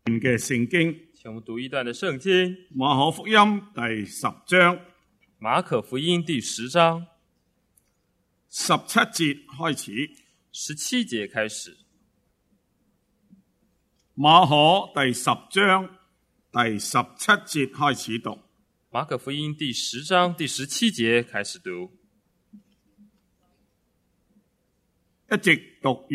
嘅聖經， 请我们读一段的圣经， 馬可福音第10章马可福音第10章 17節開始。 17节开始。 馬可第10章第17節開始讀。 马可福音第10章第17节开始读， 一直讀完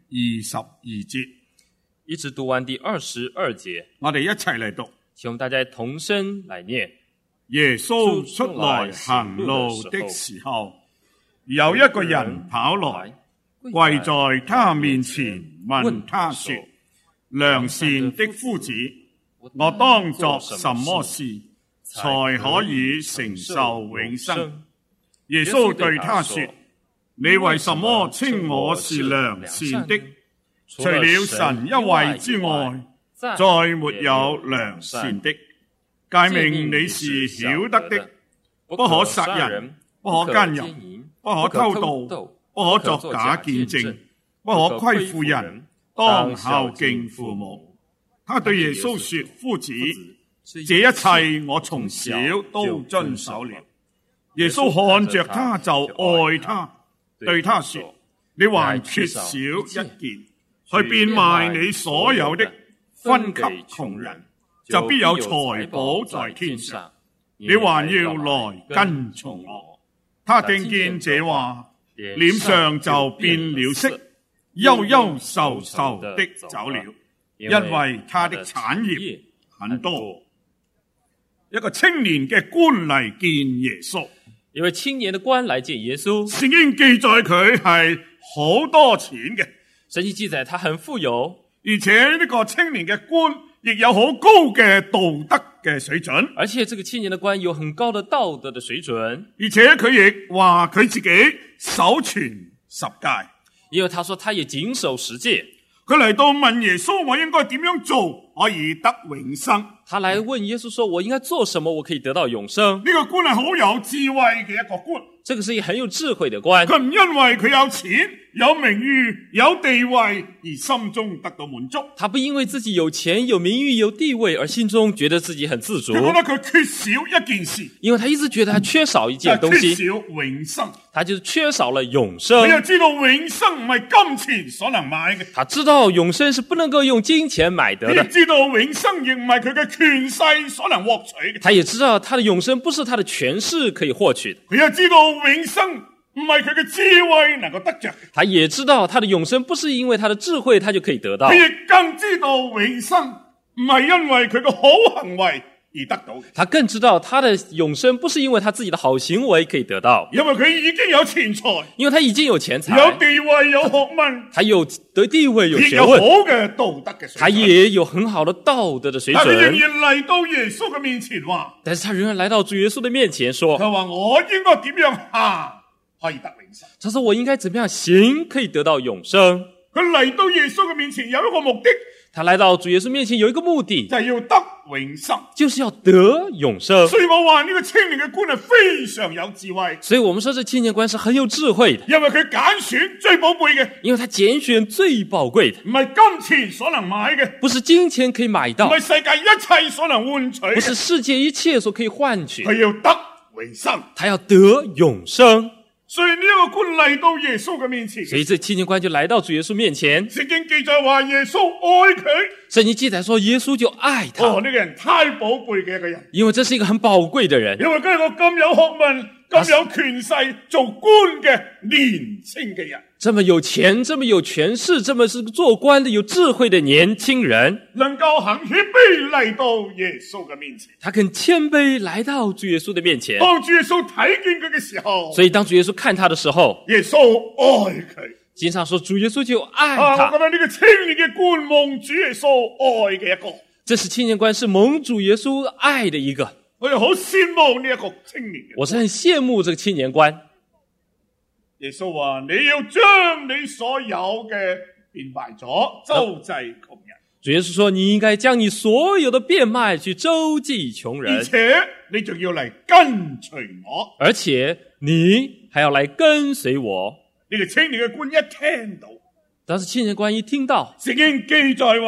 22節， 一直读完第22节。 我哋一齊嚟讀。 请我们大家同声来念。 耶穌出來行路的時候，有一個人跑來，跪在他面前，問他說：良善的夫子，我當作什麼事才可以承受永生？耶穌對他說：你為什麼稱我是良善的？除了神一位之外，再沒有良善的。誡命你是曉得的，不可殺人，不可姦淫，不可偷盜，不可作假見證，不可虧負人，當孝敬父母。他對耶穌說：夫子，這一切我從小都遵守了。耶穌看着他就愛他，對他說：你還缺少一件，去變賣你所有的，分給窮人，就必有財寶在天上。你還要來跟從我。他聽見這話，臉上就變了色，憂憂愁愁的走了，因為他的產業很多。一個青年嘅官嚟見耶穌， 一位青年的官来见耶稣， 聖經記載佢係好多錢嘅， 圣经记载他很富有， 而且呢個青年嘅官亦有好高嘅道德嘅水準， 而且这个青年的官有很高的道德的水准， 而且佢亦話佢自己守全10誡， 因为他说他也谨守10戒。 佢嚟到問耶穌：我應該點樣做可以得永生？ 他来问耶稣说：我应该做什么我可以得到永生？ 呢個官係好有智慧嘅一個官， 这个是一个很有智慧的官， 佢唔因為佢有錢、有名譽、有地位而心中得到滿足， 他不因为自己有钱、有名誉、有地位而心中觉得自己很自足， 佢覺得佢缺少一件事， 因为他一直觉得他缺少一件东西， 缺少永生。 他就是缺少了永生。 佢又知道永生唔係金錢所能買嘅， 他知道永生是不能夠用金錢買得的， 佢亦知道永生亦唔係佢嘅權勢所能獲取嘅， 他也知道他的永生不是他的權勢可以獲取的， 佢又知道永生唔係佢嘅智慧能夠得着嘅， 他也知道他的永生不是因為他的智慧他就可以得到， 佢亦更知道永生唔係因為佢嘅好行為而得到嘅， 他更知道他的永生不是因為他自己的好行為可以得到， 因為佢已經有錢財， 因為他已經有錢財， 有地位，有學問， 他有得地位，有學有好問， 嘅道德嘅水準， 他也有很好的道德的水但佢仍準， 然嚟到耶穌嘅面前話， 但是他仍然來到主耶穌的面前說， 佢話我應該點樣行可以得永生？ 他說我應該怎麼樣行可以得到永生？ 佢嚟到耶穌嘅面前有一個目的， 他來到主耶穌面前有一個目的， 就係要得永生， 就是要得永生。 所以我話呢個青年嘅官係非常有智慧， 所以我們說這青年官是很有智慧的， 因為佢揀選最寶貝嘅， 因為他揀選最寶貴的， 唔係金錢所能買嘅， 不是金錢可以買到， 唔係世界一切所能換取嘅， 不是世界一切所可以換取， 佢要得永生， 他要得永生。 所以呢一個官嚟到耶穌嘅面前， 所以這青年官就來到主耶穌面前， 聖經記載話耶穌愛佢， 聖經記載說耶穌就愛他， 呢個人太寶貝嘅一個人， 因為這是一個很寶貴的人， 因為佢係個咁有學問、咁有權勢做官嘅年輕嘅人， 這麼有錢、這麼有權勢、這麼是做官的有智慧的年輕人， 能夠很謙卑嚟到耶穌嘅面前， 他更謙卑來到主耶穌的面前， 當主耶穌睇見佢嘅時候， 所以當主耶穌看他的時候， 耶穌愛佢。 經常說主耶穌就愛我他， 覺得呢個青年嘅官蒙主耶穌愛嘅一個， 這是青年官是蒙主耶穌愛的一個， 我哋好羨慕呢一個青年嘅。 我是很羨慕這個青年官。 耶穌話：你要將你所有嘅變賣咗，周濟窮人。 主耶穌說：你應該將你所有的變賣去周濟窮而人， 且你仲要嚟跟隨我。 而且你還要來跟隨我。 呢個青年嘅官一聽到， 當時青年官一聽到， 聖經記載話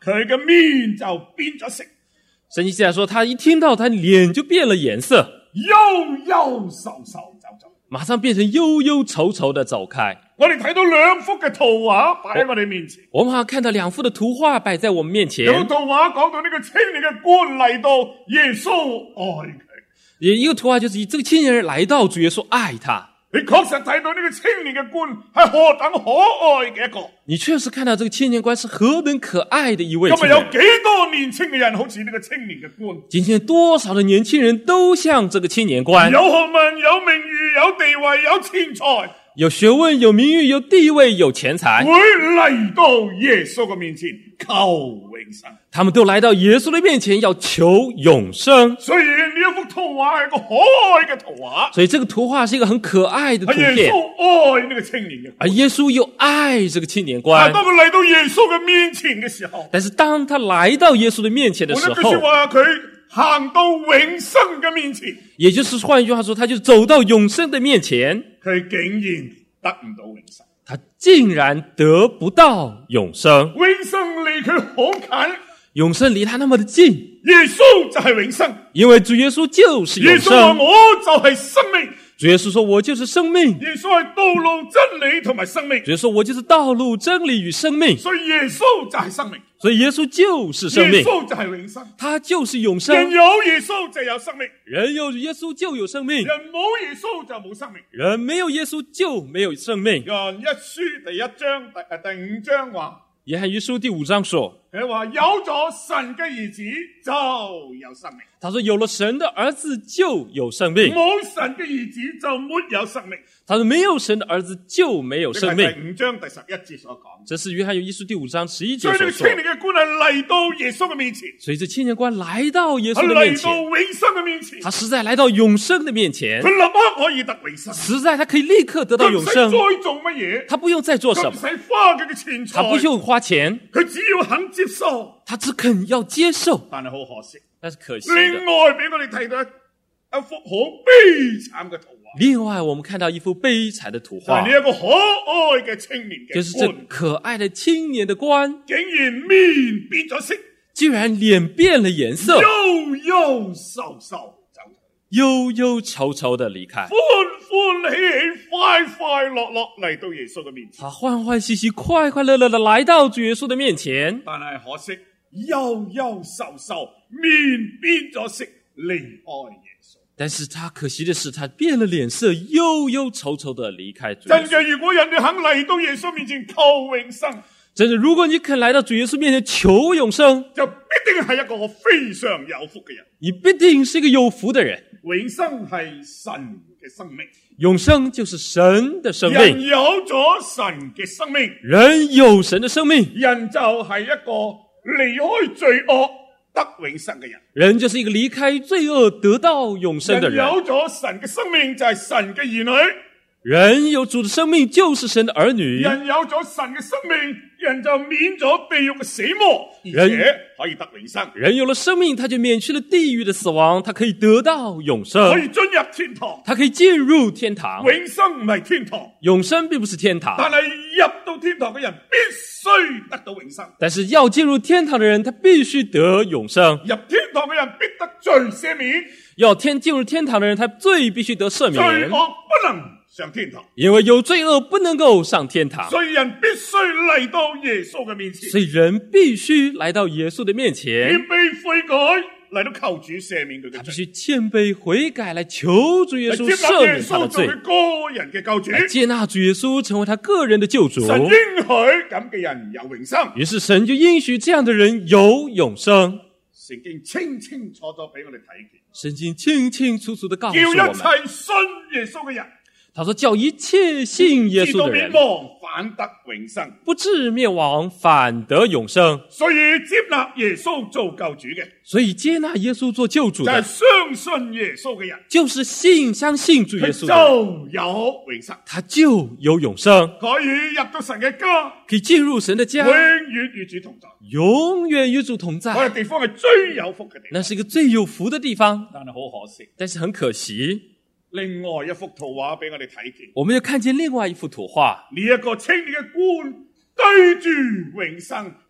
佢嘅面就變咗色， 圣经记载说，他一聽到，他臉就變了顏色， 憂憂愁愁走咗。 馬上變成憂憂愁愁的走開。 我哋睇到兩幅嘅圖畫擺喺我哋面前。 我們好像看到兩幅的圖畫擺在我們面前。 有圖畫講到呢個青年嘅官嚟到，耶穌愛佢。 一個圖畫就是這個青年人來到，主耶穌愛他。 你確實睇到呢個青年嘅官係何等可愛嘅一個。 你確實看到這個青年官是何等可愛的一位青今日年。 有幾多年輕嘅人好似呢個青年嘅官？ 今天多少的年輕人都像這個青年官， 有學問、有名譽、有地位、有錢財， 有學問、有名譽、有地位、有錢財， 會嚟到耶穌嘅面前求永生。 他們都來到耶穌的面前要求永生。 所以呢一幅圖畫係一個可愛嘅圖畫， 所以這個圖畫是一個很可愛的圖係耶片， 穌愛呢個青年嘅官。 而耶穌又愛這個青年但官。 當佢嚟到耶穌嘅面前嘅時候， 但是當他來到耶穌的面前的時換一句說候， 話，佢行到永生嘅面前， 也就是換一句話說，他就走到永生的面前， 佢竟然得唔到永生。 他竟然得不到永生。 永生離佢好近， 永生離他那麼的近， 耶穌就係永生。 因為主耶穌就是永耶穌話生。 我就係生命， 主耶穌說我就是生命。 耶穌係道路、真理同埋生命， 主耶穌說我就是道路、真理與生命。 所以耶穌就係生命， 所以耶穌就是生命， 耶穌就係永生。 他就是永生。 人有耶穌就有生命， 人有耶穌就有生命， 人冇耶穌就冇生命。 人沒有耶穌就沒有生命。 約翰一書第1章第5章話， 約翰一書第5章說， 佢話有咗神嘅兒子就有生命， 他說有了神的兒子就有生命， 冇神嘅兒子就沒有生命。 他說沒有神的兒子就沒有生命。 呢個係第5章第11節所講。 這是約翰一書第5章11 所以呢個節所說。 青年嘅官係嚟到耶穌嘅面前， 所以這青年官來到耶穌佢的面嚟到前， 永生嘅面前， 他實在來到永生的面前佢，立刻可以得永生， 實在他可以立刻得到佢唔使再永生， 做乜嘢， 他不用再做什麼， 佢唔使花佢嘅錢財， 他不用花錢， 佢只要肯接受。 他只肯要接受。 但係好可惜， 但是可惜的， 另外俾我哋睇到一幅好悲慘嘅圖畫， 另外我們看到一幅悲慘的圖畫， 就係呢一個可愛嘅青年就是這嘅官， 可愛的青年的官， 竟然面變咗色， 居然臉變了顏色， 憂憂愁愁走， 憂憂愁愁的離開。 歡歡喜喜、快快樂樂嚟到耶穌嘅面前。 他歡歡喜喜、快快樂樂的來到主耶穌的面前， 但係可惜，憂憂愁愁，面變咗色，離開耶穌。 但是他可惜的是，他變了臉色，憂憂愁愁的離開主耶穌。 真嘅，如果人哋肯嚟到耶穌面前求永生， 真的，如果你肯來到主耶穌面前求永生， 就必定係一個非常有福嘅人。 你必定是一個有福的人。 永生係神嘅生命， 永生就是神的生人命， 有咗神嘅生命， 人有神的生命， 人就係一個離開罪惡得永生嘅人。 人就是一個離開罪惡得到永生的人人。 有咗神嘅生命就係神嘅兒女， 人有主的生命就是神的兒女。 人有咗神嘅生命，人就免咗地獄嘅死亡，而且可以得永生， 人有了生命，他就免去了地獄的死亡，他可以得到永生可，以進入天堂。 他可以進入天堂。 永生唔係天堂， 永生並不是天堂， 但係入到天堂嘅人必須得到永生。 但是要進入天堂的人，他必須得永生。 入天堂嘅人必得罪赦免， 要進入天堂的人，他罪必須得赦罪免， 惡不能上天堂。 因為有罪惡不能夠上天堂， 所以人必須嚟到耶穌嘅面前， 所以人必須來到耶穌的面前， 謙卑悔改嚟到求主赦免佢嘅他必罪， 須謙卑悔改，來求主耶穌嚟接納耶赦免他的罪， 穌做佢個人嘅救主。 來接納主耶穌成為他個人的救主。 神應許咁嘅人有永生。 於是神就應許這樣的人有永生。 聖經清清楚楚俾我哋睇見， 聖經清清楚楚地告訴叫我們， 一切信耶穌嘅人， 他說叫一切信耶直到穌的人滅亡反得永生。 不至滅亡，反得永生。 所以接納耶穌做救主嘅， 所以接納耶穌做救主就係的， 相信耶穌嘅人， 就是相信主耶佢穌的人， 就有永生， 他就有永生， 可以入到神嘅家， 可以進入神的家永，遠與主同在。 永遠與主同嗰在。 個地方係最有福嘅地方， 那是一個最有福的地方， 但係好可惜。 但是很可惜， 另外一幅圖畫俾我哋睇見， 我們又看見另外一幅圖畫。 呢一個青年嘅官對住永生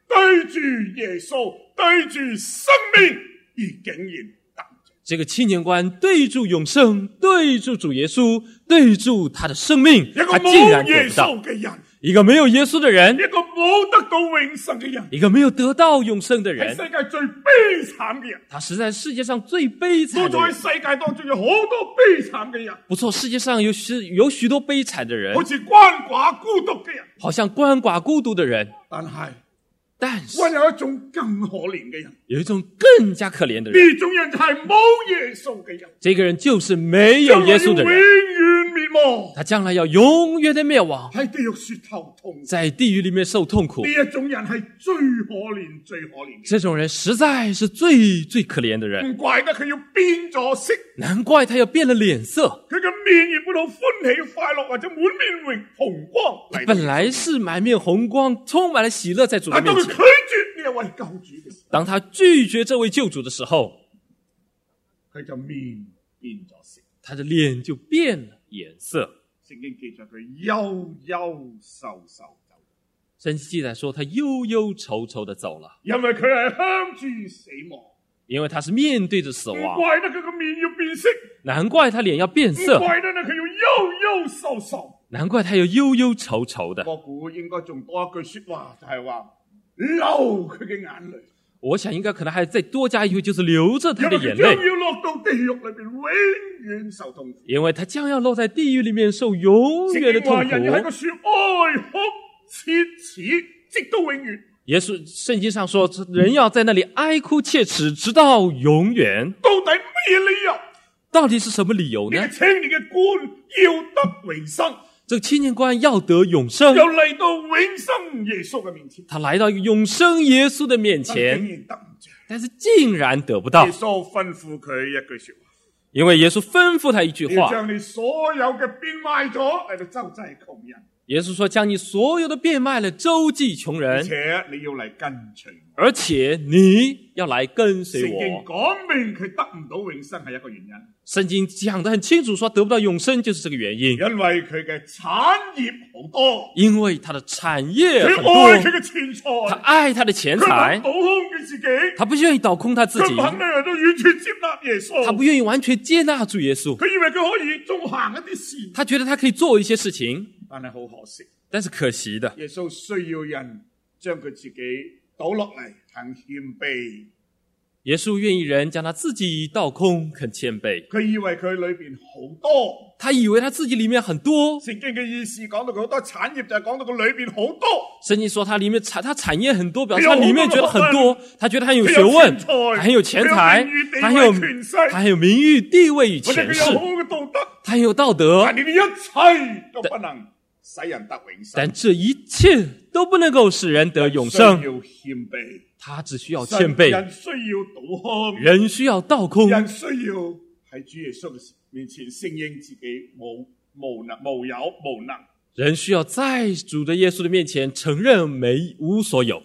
對住耶穌，對住生命，而竟然得着。 这个青年官对住永生，对住主耶穌，對住他的生命，他竟然得不到。一個沒有耶穌的人， 一個冇得到永生嘅人， 一個沒有得到永生的人， 係世界最悲慘嘅人。 他實在世界上最悲慘的人。 在世界當中有好多悲慘嘅人。 不錯，世界上有許多悲慘的人， 好似鰥寡孤獨嘅人， 好像鰥寡孤獨的人。 但是還有一種更可憐嘅人， 有一種更加可憐的人。 呢種人就係冇耶穌嘅人。 這個人就是沒有耶穌的人， 永遠滅亡， 他將來要永遠的滅亡， 喺地獄說頭痛， 在地獄裏面受痛苦。 呢一種人係最可憐最可憐嘅。 這種人實在是最可憐的人。 唔怪得佢要變咗色， 難怪他要變了臉色。 佢嘅面原本好歡喜快樂，或者滿面紅光， 本來是滿面紅光，充滿了喜樂在主的面前。 拒絕呢一位救主嘅時候， 當他拒絕這位救主的時候， 佢就面變咗色， 他的臉就變了顏色。 聖經記載佢憂憂愁愁走， 聖經記載說他憂憂愁愁的走了， 因為佢係向住死亡， 因為他是面對着死亡。 唔怪得佢個面要變色， 難怪他臉要變色， 唔怪得佢要憂憂愁愁， 難怪他要憂憂愁愁的。 我估應該仲多一句說話，就係話流佢嘅眼淚。 我想應該可能還再多加一句，就是流着他的眼淚， 因為佢將要落到地獄裏邊，永遠受痛苦。 因為他將要落在地獄裏面受永遠的痛苦。 人要喺個樹哀哭切齒，直到永遠。 耶穌聖經上說，人要在那裡哀哭切齒，直到永遠。 到底咩理由？ 到底是什麼理由呢？ 呢個青年嘅官要得永生， 這個青年官要得永生， 又嚟到永生耶穌嘅面前， 他來到永生耶穌的面前，但是竟然得不到。 耶穌吩咐佢一句說話， 因為耶穌吩咐他一句話， 要將你所有嘅變賣咗嚟到周濟窮人。 耶穌說，將你所有的變賣了周濟窮人， 而且你要嚟跟隨我， 而且你要來跟隨我。 聖經講明佢得唔到永生係一個原因， 聖經講得很清楚，說得不到永生就是這個原因。 因為佢嘅產業好多， 因為他的產業很多， 佢愛佢嘅錢財， 他愛他的錢財， 佢倒空佢自己， 他不願意倒空他自己， 佢唔肯咧都完全接納耶穌， 他不願意完全接納主耶穌， 佢以為佢可以仲行一啲事， 他覺得他可以做一些事情， 但係好可惜， 但是可惜的， 耶穌需要人將佢自己倒落嚟，肯謙卑。 耶穌願意人將他自己倒空，肯謙卑。 佢以為佢裏邊好多， 他以為他自己裏面很多。 聖經嘅意思講到佢好多產業，就係講到佢裏邊好多。 聖經說他裏面他產業很多，表示他裏面覺得很多，他覺得他很有學問，他很有錢財，他很有名譽、地位與權勢，他很有道德。 但呢啲一切都不能使人得永生， 但這一切都不能夠使人得永生。 要謙卑， 他只需要謙卑。 人需要倒空， 人需要倒空， 人需要喺主耶穌嘅面前承認自己無有無能。 人需要在主的耶穌的面前承認無所有。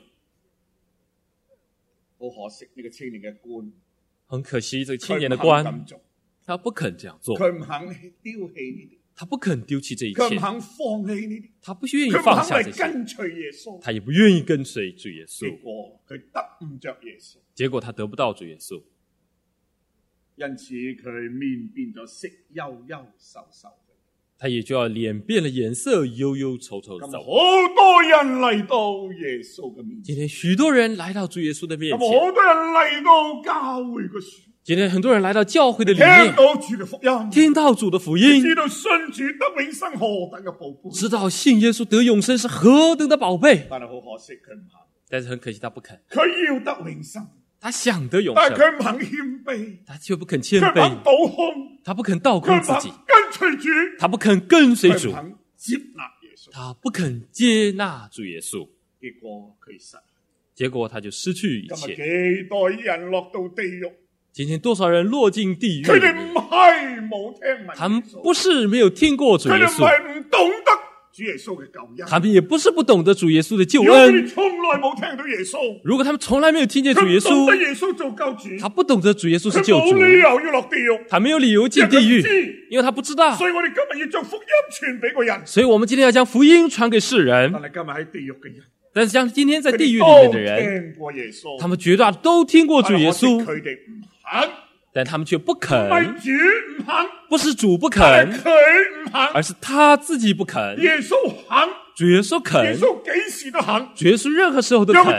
好可惜呢個青年嘅官， 很可惜這個青年的官，他不肯這樣做， 佢唔肯丟棄呢啲。 他不肯丟棄這一切， 佢唔肯放棄呢啲， 他不願意放下這些， 跟隨耶穌， 他也不願意跟隨主耶穌。 結果佢得唔着耶穌， 結果他得不到主耶穌， 因此佢面變咗色，憂憂愁愁。 他也就要臉變了顏色，憂憂愁愁的走。 好多人嚟到耶穌嘅面前， 今天許多人來到主耶穌的面前， 好多人嚟到教會嘅樹。 今天很多人來到教會的裡面， 聽到主的福音， 聽到主的福音， 知道信主得永生何等嘅寶貝， 知道信耶穌得永生是何等的寶貝。 但係好可惜佢唔肯， 但是很可惜他不肯， 佢要得永生， 他想得永生， 但係佢唔肯謙卑， 他卻不肯謙卑， 佢唔肯倒空， 他不肯倒空自己， 跟隨主， 他不肯跟隨主， 佢唔肯接納耶穌， 他不肯接納主耶穌， 結果佢失， 結果他就失去一切。 今日幾代人落到地獄， 今天多少人落進地獄？ 佢哋唔係冇聽聞， 他們不是沒有聽過主耶穌， 佢哋唔係唔懂得主耶穌嘅救恩， 他們也不是不懂得主耶穌的救恩。 恩。 從來冇聽到耶穌， 如果他們從來沒有聽見主耶穌， 佢唔懂得耶穌做救主， 他不懂得主耶穌是救主， 佢冇理由要落地獄， 他沒有理由進地獄，因為他不知道。 所以我哋今日要將福音傳俾個人， 所以我們今天要將福音傳給世人。 但係今日喺地獄嘅人， 但是像今天在地狱里面的人，他们绝大都听过主耶稣，但他们却不肯，不是主不肯，而是他自己不肯。主耶稣肯，主耶稣任何时候都肯。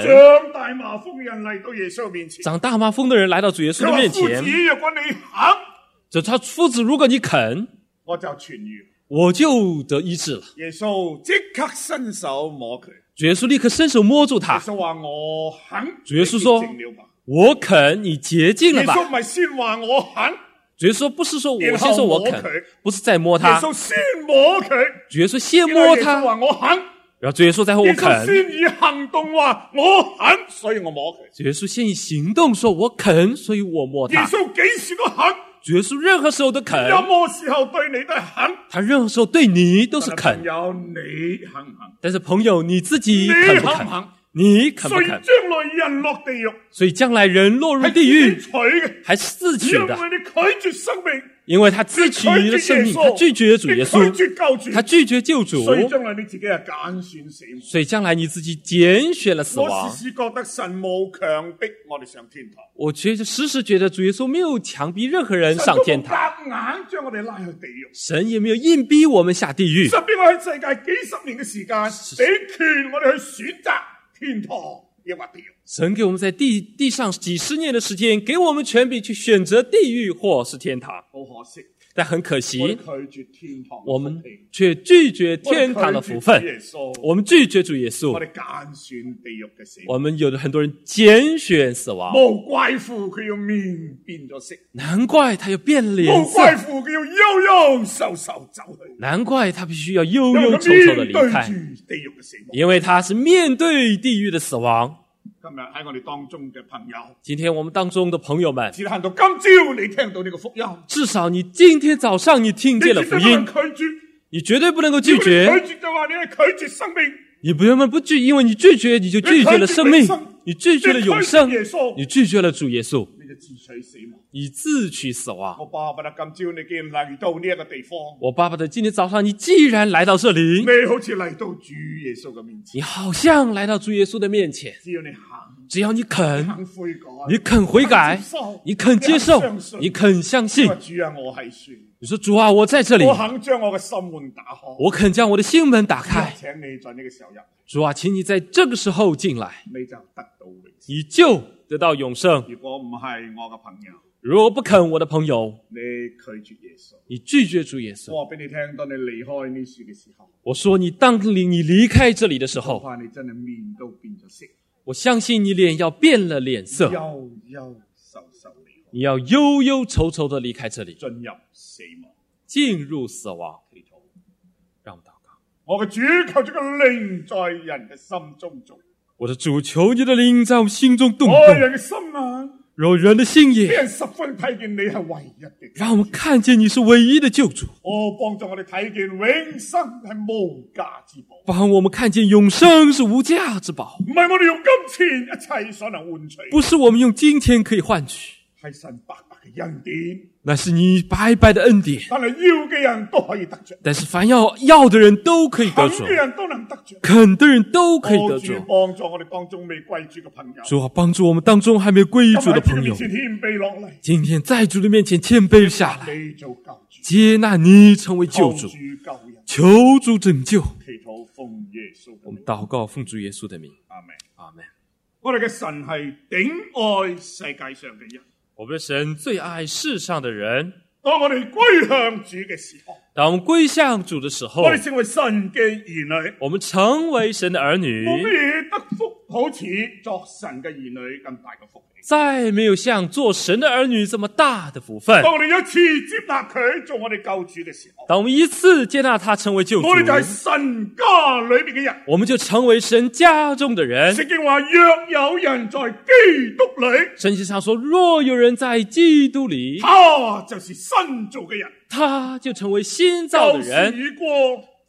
长大麻风的人来到主耶稣的面前，就他夫子，如果你肯，我就得医治了。 耶稣即刻伸手摸佢， 主耶稣立刻伸手摸住他。 耶稣話我肯， 主耶穌說我肯，你潔淨了吧。 耶穌唔係先話我肯， 主耶穌不是說我先說我肯，不是再摸他。 耶穌先摸佢， 主耶穌先摸他， 耶穌話我肯， 然後主耶穌再說我肯。 耶穌先以行動話我肯，所以我摸佢。 主耶穌先以行動說我肯，所以我摸他。 耶穌幾時都肯。 主耶穌任何時候都肯， 任何時候對你都係肯， 他任何時候對你都是肯。 朋友你肯唔肯？ 但是朋友你自己肯不肯？你肯不肯？ 所以將來人落地獄， 所以將來人落入地獄，還是自取的， 因為你拒絕生命， 因為他自取了生命，他拒絕主耶穌，他拒絕救主， 所以將來你自己係揀選死亡， 所以將來你自己揀選了死亡。 我時時覺得神冇強迫我哋上天堂， 我時時覺得主耶穌沒有強逼任何人上天堂， 夾硬將我哋拉去地獄， 神也沒有硬逼我們下地獄， 神俾我喺世界幾十年嘅時間，俾權我哋去選擇天堂抑或地獄。 神給我們在地上幾十年的時間，給我們權柄去選擇地獄或是天堂。 好可惜， 但很可惜， 我們卻拒絕天堂的福分，我們拒絕主耶穌， 我哋揀選地獄嘅死亡， 我們有很多人揀選死亡， 無怪乎佢要面變咗色， 難怪他要變臉色， 無怪乎佢要憂憂愁愁走去， 難怪他必須要憂憂愁愁的離開，因為他是面對地獄的死亡。 今日喺我哋當中嘅朋友， 今天我們當中的朋友們， 至少到今朝你聽到呢個福音， 至少你今天早上你聽見了福音，你絕對不能夠拒絕， 拒絕就話你係拒絕生命， 你不能不拒，因為你拒絕你就拒絕了生命，你拒絕了永生，你拒絕了主耶穌， 你就自取死亡， 你自取死亡。 我巴不得今朝你既然嚟到呢一個地方， 我巴不得今天早上你既然來到這裏， 你好似嚟到主耶穌嘅面前， 你好像來到主耶穌的面前，只要你肯，你肯悔改，你肯接受，你肯相信。 主啊，我係算。 你說主啊，我在這裏， 我肯將我嘅心門打開， 我肯將我的心門打開。 請你在呢個時候入。 主啊，請你在這個時候進來， 你就得到永生， 你就得到永生。 如果唔係我嘅朋友， 如果不肯我的朋友， 你拒絕耶穌， 你拒絕主耶穌。 我話俾你聽，當你離開呢處嘅時候， 我說你當你離開這裏的時候， 我怕你真係面都變咗色。 我相信你臉要變了臉色， 憂憂愁愁離開， 你要憂憂愁愁地離開這裏， 進入死亡， 進入死亡。讓我們禱告。 我嘅主，求這個靈在人嘅心中做。 我的主，求你的靈在我們心中動動。 人嘅心眼， 讓人的心眼， 俾人十分睇見你係唯一嘅， 讓我們看見你是唯一的救主。 幫助我哋睇見永生係無價之寶， 幫我們看見永生是無價之寶。 唔係我哋用金錢一切所能換取， 不是我們用金錢可以換取， 係神白白嘅恩典。 那是你白白的恩典， 但係要嘅人都可以得着， 但是凡要的人都可以得着， 肯嘅人都能得着， 肯的人都可以得着。 幫助我哋當中未歸主嘅朋友， 主啊，幫助我們當中還沒歸主的朋友，今天在主的面前謙卑下來，接納你成為救主，求主拯救。我們禱告奉主耶穌的名， 阿們， 阿們。 我哋嘅神係頂愛世界上嘅人， 我們的神最愛世上的人。 當我哋歸向主嘅時候， 當我們歸向主的時候， 我哋成為神嘅兒女， 我們成為神的兒女， 冇乜嘢得福好似作神嘅兒女咁大嘅福氣， 再沒有像做神的兒女這麼大的福分。 當我哋一次接納佢做我哋救主嘅時候， 當我們一次接納他成為救主， 我哋就係神家裏邊嘅人， 我們就成為神家中的人。 聖經話，若有人在基督裏， 聖經上說，若有人在基督裏， 他就是新造嘅人， 他就成為新造的人，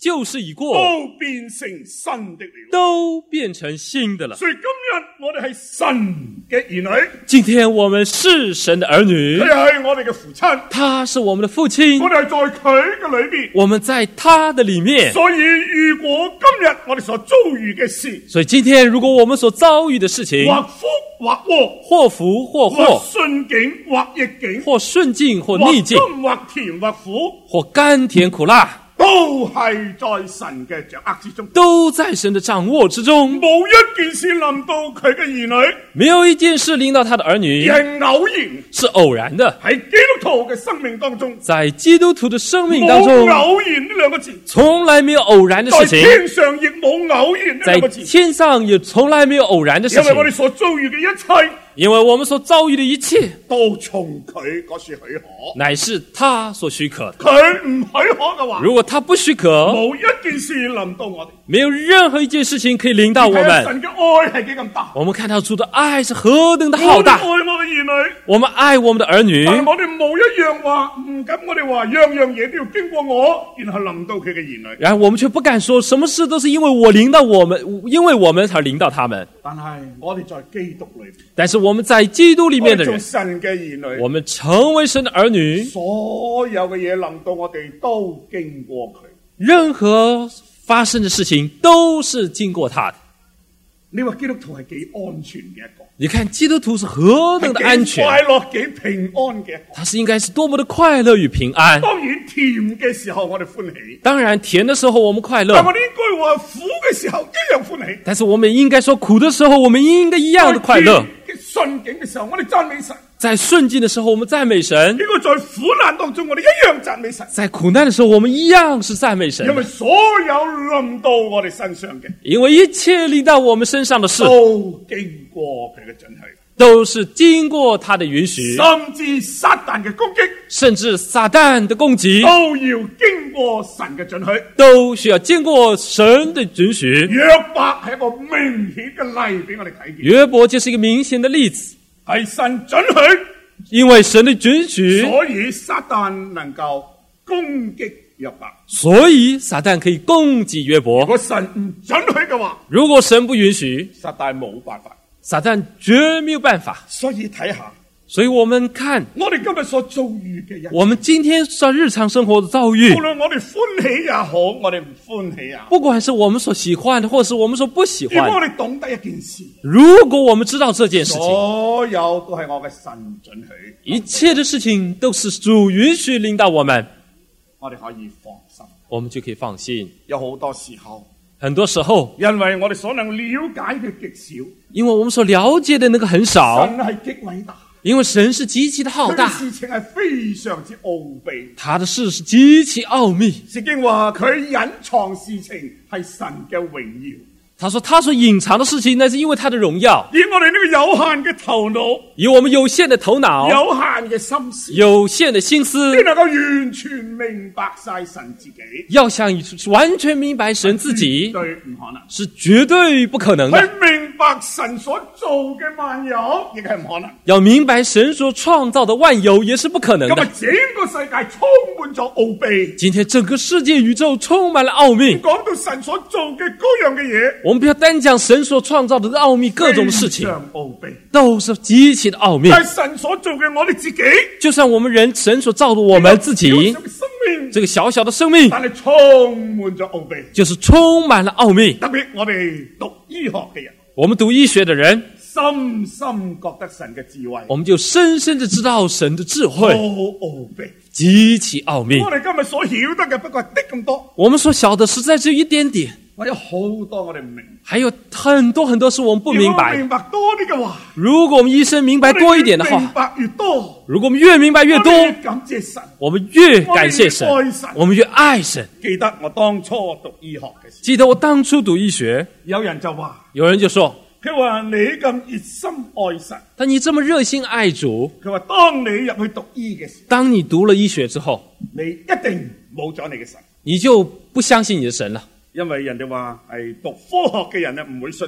旧事已過， 都變成新的了。 都變成新的了。 所以今日我哋係神嘅兒女， 今天我們是神的兒女， 佢係我哋嘅父親， 他是我們的父親， 我哋係在佢嘅裏邊， 我們在他的裡面。 所以如果今日我哋所遭遇嘅事， 所以今天如果我們所遭遇的事情， 或福或禍， 或福或或禍， 順境或逆境， 或順境或逆境， 或甘或甜或苦， 或甘甜苦辣， 都係在神嘅掌握之中， 都在神的掌握之中。 冇一件事臨到佢嘅兒女， 沒有一件事臨到他的兒女而係偶然， 是偶然的。 喺基督徒嘅生命當中， 在基督徒的生命當冇中， 偶然呢兩個字， 從來沒有偶然的事在情， 天上亦冇偶然呢在兩個字， 天上也從來沒有偶然的事情， 因為我哋所遭遇嘅一切， 因為我們所遭遇的一切都從佢嗰處許可。 乃是他所許可的。 佢唔許可嘅話， 如果他不許可， 冇一件事臨到我哋。 沒有任何一件事情可以臨到我睇下們。 神嘅愛係幾咁大， 我們看到主的愛是何等的浩大， 我哋愛我嘅兒女， 我們愛我們的兒女， 但係我哋冇一樣話唔敢，我哋話樣樣嘢都要經過我，然後臨到佢嘅兒女。 然後我們卻不敢說什麼事都是因為我臨到我們，因為我們才臨到他們。 但係我哋在基督裏邊， 但是我們在基督裡面的做人， 神嘅兒女， 我們成為神的兒女， 所有嘅嘢臨到我哋都經過佢。 任何發生的事情都是經過他的。 你話基督徒係幾安全嘅一個？ 你看基督徒是何等的安全， 快樂幾平安嘅一個。 他是應該是多麼的快樂與平安。 當然甜嘅時候我哋歡喜， 當然甜的時候我們快樂， 但我哋應該話苦嘅時候一樣歡喜。 但是我們應該說苦的時候我們應該一樣的快樂。 在順境嘅時候我哋讚美神， 在順境的時候我們讚美神， 應該在苦難當中我哋一樣讚美神。 在苦難的時候我們一樣是讚美神， 因為所有臨到我哋身上嘅， 因為一切臨到我們身上的事都經過佢嘅准許， 都是經過他的允許， 甚至撒旦嘅攻擊， 甚至撒旦的攻擊都要經過神嘅准許， 都需要經過神的允許。 約伯係一個明顯嘅例俾我哋睇見， 約伯就是一個明顯的例子， 係神准許， 因為神的允許， 所以撒旦能夠攻擊約伯。 所以撒旦可以攻擊約如伯。 果神唔准許嘅話， 如果神不允許， 撒旦冇辦法。 撒旦絕沒有辦法。 所以睇下， 所以我們看我哋今日所遭遇嘅人， 我們今天在日常生活的遭遇， 無論我哋歡喜也好，我哋唔歡喜也好， 不管是我們所喜歡的，或是我們所不喜如果我歡， 哋懂得一件事， 如果我們知道這件事情， 所有都係我嘅神准許， 一切的事情都是主允許臨到我們， 我哋可以放心。 我們就可以放心。 有好多時候， 很多時候， 因為我哋所能了解嘅極少， 因為我們所了解的那個很少， 神係極偉大， 因為神是極其的浩佢嘅大， 事情係非常之奧秘。 他的事是極其奧秘。 聖經話佢隱藏事情係神嘅榮耀， 他說他所隱藏的事情，那是因為他的榮耀。 以我哋呢個有限嘅頭腦、 以我們有限的頭腦、 有限嘅心思， 有限的心思， 邊能夠完全明白晒神自己？ 要想完全明白神自己， 絕對唔可能。 是絕對不可能的。 去明白神所做嘅萬有，亦係唔可能。 要明白神所創造的萬有，也是不可能的。 今日整個世界充滿咗奧秘。 今天整個世界宇宙充滿了奧秘。 講到神所做嘅各樣嘅嘢， 我們不要單講神所創造的奧秘，各種的事情非常奧秘， 都是極其的奧秘。 但係神所做嘅我哋自己， 就算我們人神所造的我們自己， 小小嘅生命， 這個小小的生命， 但係充滿咗奧秘， 就是充滿了奧秘。 特別我哋讀醫學嘅人， 我們讀醫學的人， 深深覺得神嘅智慧， 我們就深深的知道神的智慧， 好奧秘， 極其奧秘。 我哋今日所曉得嘅不過係的咁多， 我們所曉得實在只有一點點， 或者好多我哋唔明。 還有很多很多是我們不明白。 如果我明白多啲嘅話， 如果我們醫生明白多一點的話， 我哋越明白越多， 如果我們越明白越多， 我哋越感謝神， 我們越感謝神我們越愛神， 我們越愛神。 記得我當初讀醫學嘅時候， 記得我當初讀醫學， 有人就話， 有人就說， 佢話你咁熱心愛神， 但你這麼熱心愛主， 佢話當你入去讀醫嘅時候， 當你讀了醫學之後， 你一定冇咗你嘅神， 你就不相信你的神了。 因為人哋話係讀科學嘅人咧唔會信神，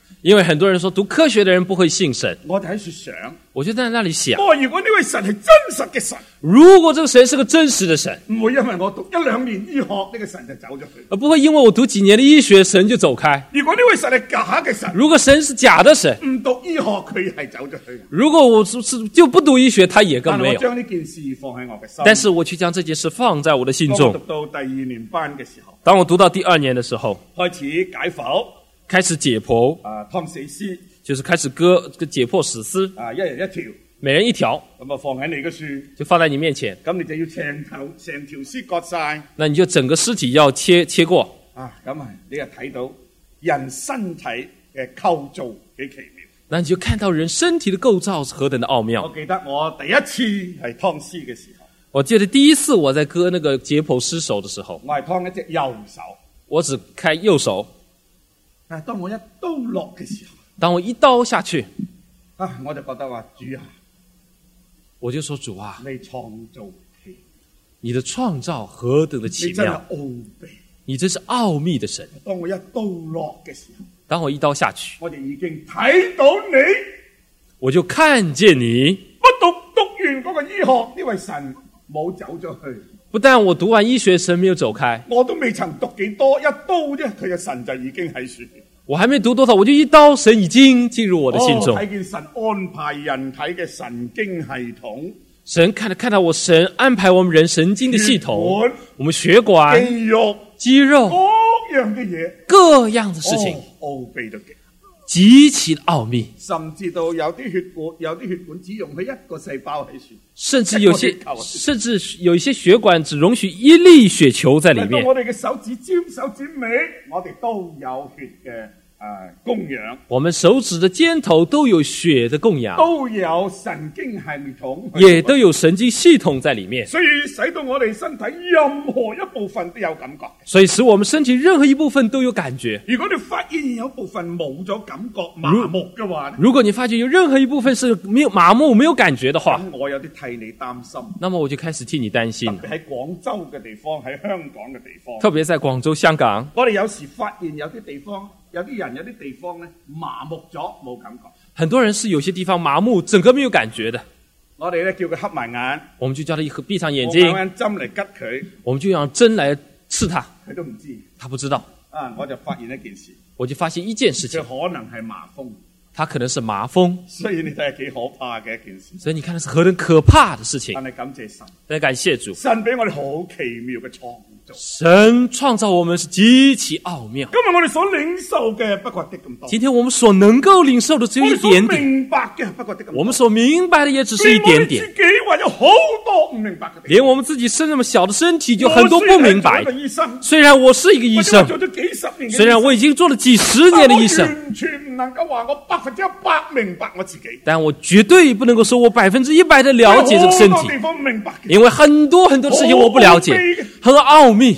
因為很多人說讀科學的人不會信神， 我就喺度想， 我就在那裡想， 如果呢位神係真實嘅神， 如果這個神是個真實的神， 唔會因為我讀1-2年醫學，呢個神就走咗去， 而不會因為我讀幾年的醫學，神就走開。 如果呢位神係假嘅神， 如果神是假的神， 唔讀醫學佢係走咗去。 如果我就不讀醫學，他也更沒有。 但我將呢件事放喺我嘅心， 但是我去將這件事放在我的心中。 當我讀到第2年班嘅時候， 當我讀到第2年的時候， 開始解剖， 開始解剖， 湯死屍， 就是開始割解剖死屍， 一人一條， 每人一條， 咁放喺你嘅書， 就放在你面前。 咁你就要成條屍割晒， 那你就整個屍體要切過。 咁你就睇到人身體嘅構造幾奇妙。 那你就看到人身體的構造是何等的奧妙。 我記得我第一次係湯屍嘅時候， 我記得第一次我在割那個解剖屍首的時候， 我係湯一隻右手， 我只開右手。 但係當我一刀落嘅時候， 當我一刀下去， 我就覺得話主啊， 我就說主啊， 你創造奇， 你的創造何等的奇妙， 你真係奧秘， 你真是奧秘的神。 當我一刀落嘅時候， 當我一刀下去， 我就已經睇到你， 我就看見你。 我讀完嗰個醫學，呢位神冇走咗去。 不但我讀完醫學，神沒有走開， 我都未曾讀幾多，一刀啫，佢嘅神就已經喺樹。 我還沒讀多少，我就一刀，神已經進入我的心中。 睇見神安排人體嘅神經系統， 神看到我神安排我們人神經的系統，我們血管、肌肉， 各樣嘅嘢， 各樣的事情， 奧秘到極， 極其的奧秘。 甚至到有啲血管只容許一個細胞喺樹， 甚至有一些血管只容許一粒血球在裡面。 我哋嘅手指尖、手指尾，我哋都有血嘅供養。我們手指的尖頭都有血的供養，都有神經系統， 也都有神經系統在裡面。 所以使到我哋身體任何一部分都有感覺。 所以使我們身體任何一部分都有感覺。 如果你發現有部分冇咗感覺、麻木嘅話， 如果你發覺有任何一部分是沒有麻木、沒有感覺的話， 我有啲替你擔心。 那麼我就開始替你擔心。 特別喺廣州嘅地方，喺香港嘅地方， 特別在廣州、香港， 我哋有時發現有啲地方。有啲人有啲地方咧麻木咗冇感覺， 很多人是有些地方麻木，整個沒有感覺的。 我哋咧叫佢黑埋眼， 我們就叫他閉上眼睛， 我用針嚟拮佢， 我們就用針來刺他， 佢都唔知， 他不知道。 我就發現一件事， 我就發現一件事情， 佢可能係麻風， 他可能是麻風。 所以你睇係幾可怕嘅一件事， 所以你看，是何等可怕的事情。 但係感謝神， 但感謝主， 神俾我哋好奇妙嘅創造。 神創造我們是極其奧妙。 今日我哋所領受嘅不過的咁多。 今天我們所能夠領受的只有一點點。 明白嘅不過的咁多。 我們所明白的也只是一點點。 連我們自己話有好多唔明白嘅。 連我們自己生那麼小的身體就很多不明白。雖然我是一個醫生，雖然我已經做了幾十年的醫生， 完全唔能夠話我100%明白我自己。 但我絕對不能夠說我100%的了解這個身體，因為很多很多事情我不了解，很奧秘。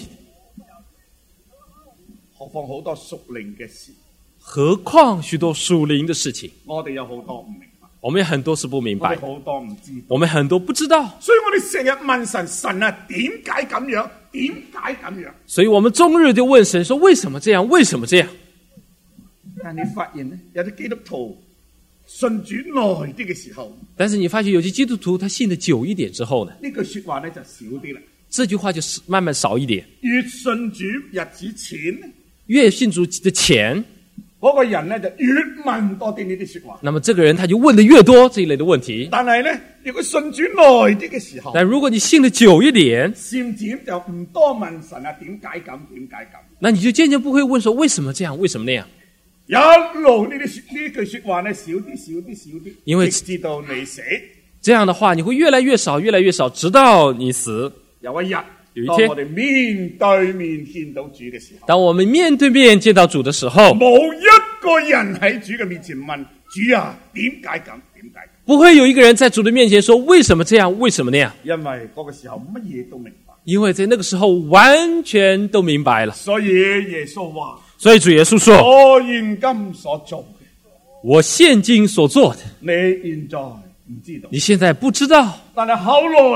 何況好多屬靈嘅事， 何況許多屬靈的事情， 我哋有好多唔明白， 我們有很多是不明白， 好多唔知道， 我們很多不知道， 所以我哋成日問神，神啊，點解咁樣？點解咁樣？ 所以我們終日就問神說，為什麼這樣？為什麼這樣？ 但你發現呢，有啲基督徒信主耐啲嘅時候， 但是你發覺有些基督徒他信得久一點之後呢， 呢句說話呢就少啲啦， 這句話就慢慢少一點。 越信主日子淺， 越信主的前， 嗰個人呢就越問多啲呢啲說話。 那麼這個人他就問得越多這一類的問題。 但係呢，如果信主耐啲嘅時候， 但如果你信得久一點， 漸漸就唔多問神啊，點解咁？點解咁？ 那你就漸漸不會問說為什麼這樣？為什麼那樣？ 一路呢句說話呢少啲， 因為直到你死。 這樣的話，你會越來越少，越來越少，直到你死。 有一日， 有一天， 當我哋面對面見到主嘅時候， 當我們面對面見到主的時候， 冇一個人喺主嘅面前問主啊，點解咁？點解？ 不會有一個人在主的面前說為什麼這樣？為什麼那樣？ 因為嗰個時候乜嘢都明白， 因為在那個時候完全都明白了。 所以耶穌話。 所以主耶穌說， 我現今所做的， 我現今所做的， 你現在唔知道， 你現在不知道， 但係後來必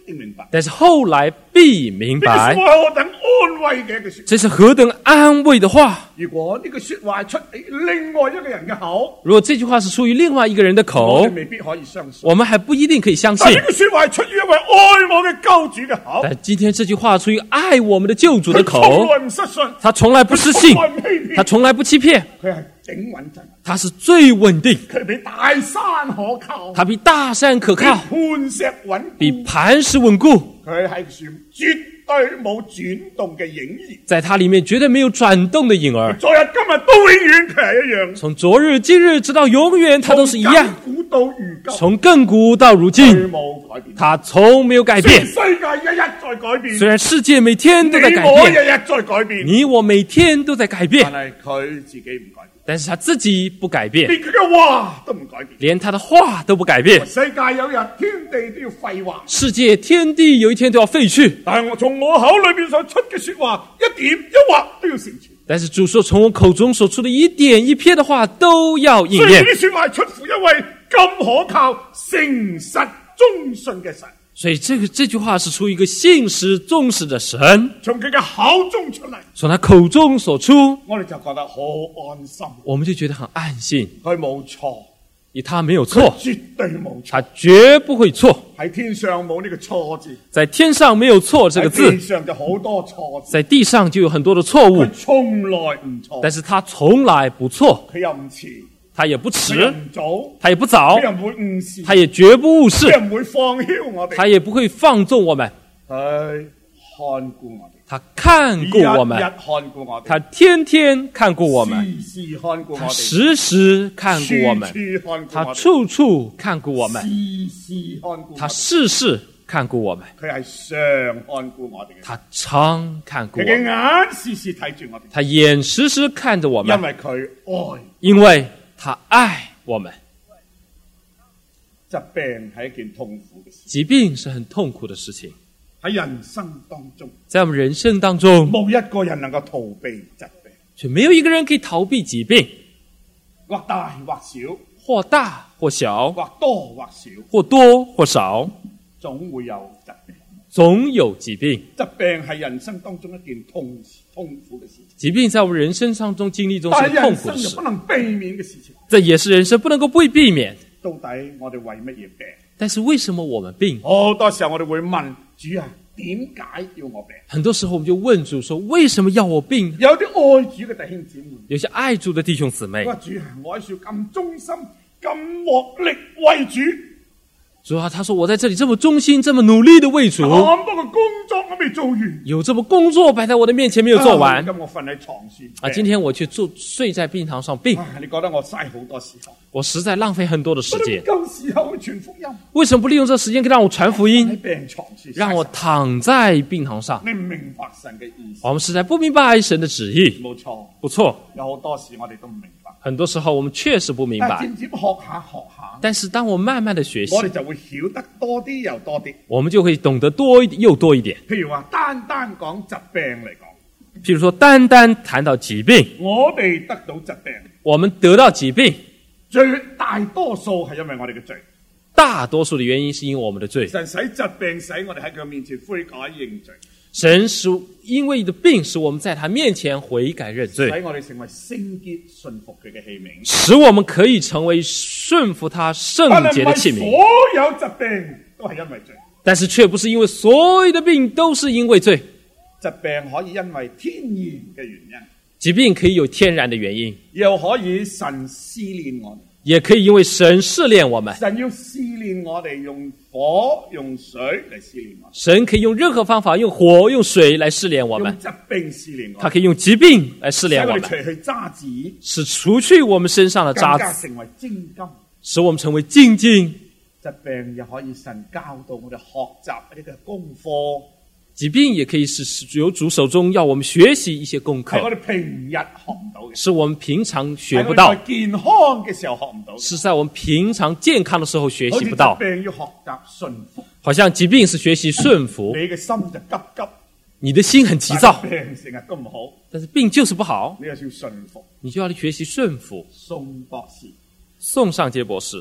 定明白。 但是后来必明白， 呢個說話何等安慰嘅一句說話。 這是何等安慰的話！ 如果呢句說話出喺另外一個人嘅口， 如果這句話是出於另外一個人的我口哋，未必可以相信。 我們還不一定可以相信但。呢句說話係出於一位愛我嘅救主嘅口， 但今天這句話出於愛我們的救主的佢從口， 來唔失信， 他從來不失信， 佢從來唔欺騙， 他從來不欺騙， 佢係整穩陣， 他是最穩定， 佢比大山可靠， 他比大山可靠， 磐石穩比固， 磐石穩固， 佢係算絕對冇轉動嘅影兒。 在他裡面絕對沒有轉動的影兒。 昨日今日都永遠佢係一樣， 從昨日今日直到永遠，他都是一樣。 從亙古到如今， 從亘古到如今， 佢冇改變。 他從沒有改變。 世界日日在改變， 雖然世界每天都在改變， 你我日日在改變， 你我每天都在改變但，係佢自己唔改變， 但是他自己不改變， 連佢嘅話都唔改變。 連他的話都不改變。 世界有日天地都要廢話， 世界天地有一天都要廢去， 但係我從我口裏邊所出嘅說話，一點一畫都要成全。 但是主說從我口中所出的一點一撇的話都要應驗。 所以呢啲說話係出乎一位咁可靠、誠實、忠信嘅神， 所以這句話是出於一個信實忠實的神， 從佢嘅口中出嚟， 從他口中所出， 我哋就覺得好安心。 我們就覺得很安心， 佢冇錯， 因為他沒有錯， 絕對冇錯。 他絕不會錯。 喺天上冇呢個錯字， 在天上沒有錯這個喺字地，上就好多錯字。 在地上就有很多的錯誤佢，從來唔錯， 但是他從來不錯， 佢又唔遲， 他也不佢又遲， 唔早， 他也不早佢，又唔會誤事， 他也絕不誤佢事， 又唔會放棄我哋。 他也不會放縱我們， 佢看顧我哋， 他看顧我們， 日日看顧我哋， 他天天看顧我們， 時時看顧我他哋， 時時看顧我們， 處處看顧他我哋， 處處看顧我們， 時時看顧我哋， 他事事看顧我們， 佢係常看顧我哋嘅， 他常看顧佢嘅我們， 眼時時睇住我哋， 他眼時時看着我們， 因為佢愛。 因為他愛我們。 疾病係一件痛苦嘅事， 疾病是很痛苦的事情， 喺人生當中， 在我們人生當中， 冇一個人能夠逃避疾病， 卻沒有一個人可以逃避疾病， 或大或小， 或大或小， 或多或少， 或多或少， 總會有疾病。 總有疾病。 疾病係人生當中一件痛苦嘅事情， 疾病在我們人生當中經歷中是但係人痛苦的事生又不，能避免嘅事情。 這也是人生不能夠不避免。 到底我哋為乜嘢病？ 但是為什麼我們病？ 好多時候我哋會問主啊，點解要我病？ 很多時候我們就問主說：為什麼要我病？ 有啲愛主嘅弟兄姊妹， 有些愛主的弟兄姊妹佢話主啊，我喺處咁忠心、咁落力為主， 主啊，他說我在這裡這麼忠心、這麼努力的為主， 咁多嘅工作我未做完， 有這麼工作擺在我的面前沒有做完咁我瞓喺床上啊！今天我去睡在病床上病， 你覺得我嘥好多時候， 我實在浪費很多的時間。 夠時候去傳福音， 為什麼不利用這個時間讓我傳福喺音， 病床上， 讓我躺在病床上？ 你唔明白神嘅意思， 我們實在不明白神的旨意。 冇錯， 不錯， 有好多時我哋都唔明白， 很多時候我們確實不明但係白， 漸漸學下， 但是當我慢慢的學習， 我哋就會曉得多啲又多啲。 我們就會懂得多一點又多一點。 譬如話單講疾病嚟講， 譬如說，單談到疾病， 我哋得到疾病， 我們得到疾病， 最大多數係因為我哋嘅罪。 大多數的原因是因為我們的罪。 神使疾病使我哋喺佢面前悔改認罪， 神是因為的病使我們在他面前悔改認罪， 使我哋成為聖潔順服佢嘅器皿， 使我們可以成為順服他聖潔的器皿。 所有疾病都係因為罪， 但是卻不是因為所有的病都是因為罪。 疾病可以因為天然嘅原因， 疾病可以有天然的原因， 又可以神試煉我哋。 也可以因為神試煉我們。 神要試煉我哋，用火用水嚟試煉我哋。 神可以用任何方法，用火用水來試煉我們用。疾病試煉我哋， 他可以用疾病來試煉我們， 使我哋除去渣子， 使除去我們身上的渣更加子， 成為精金。 使我們成為精進。 疾病又可以神教導我哋學習一啲嘅功課， 疾病也可以是由主手中要我們學習一些功課， 係我哋平日學唔到嘅， 是我們平常學不到係我哋，健康嘅時候學唔到嘅， 是在我們平常健康的時候學習不到好似。疾病要學習順服， 好像疾病是學習順服你，嘅心就急急， 你的心很急躁但，係病成日都唔好， 但是病就是不好， 你又要順服。 你就要學習順服。 宋博士， 宋尚傑博士，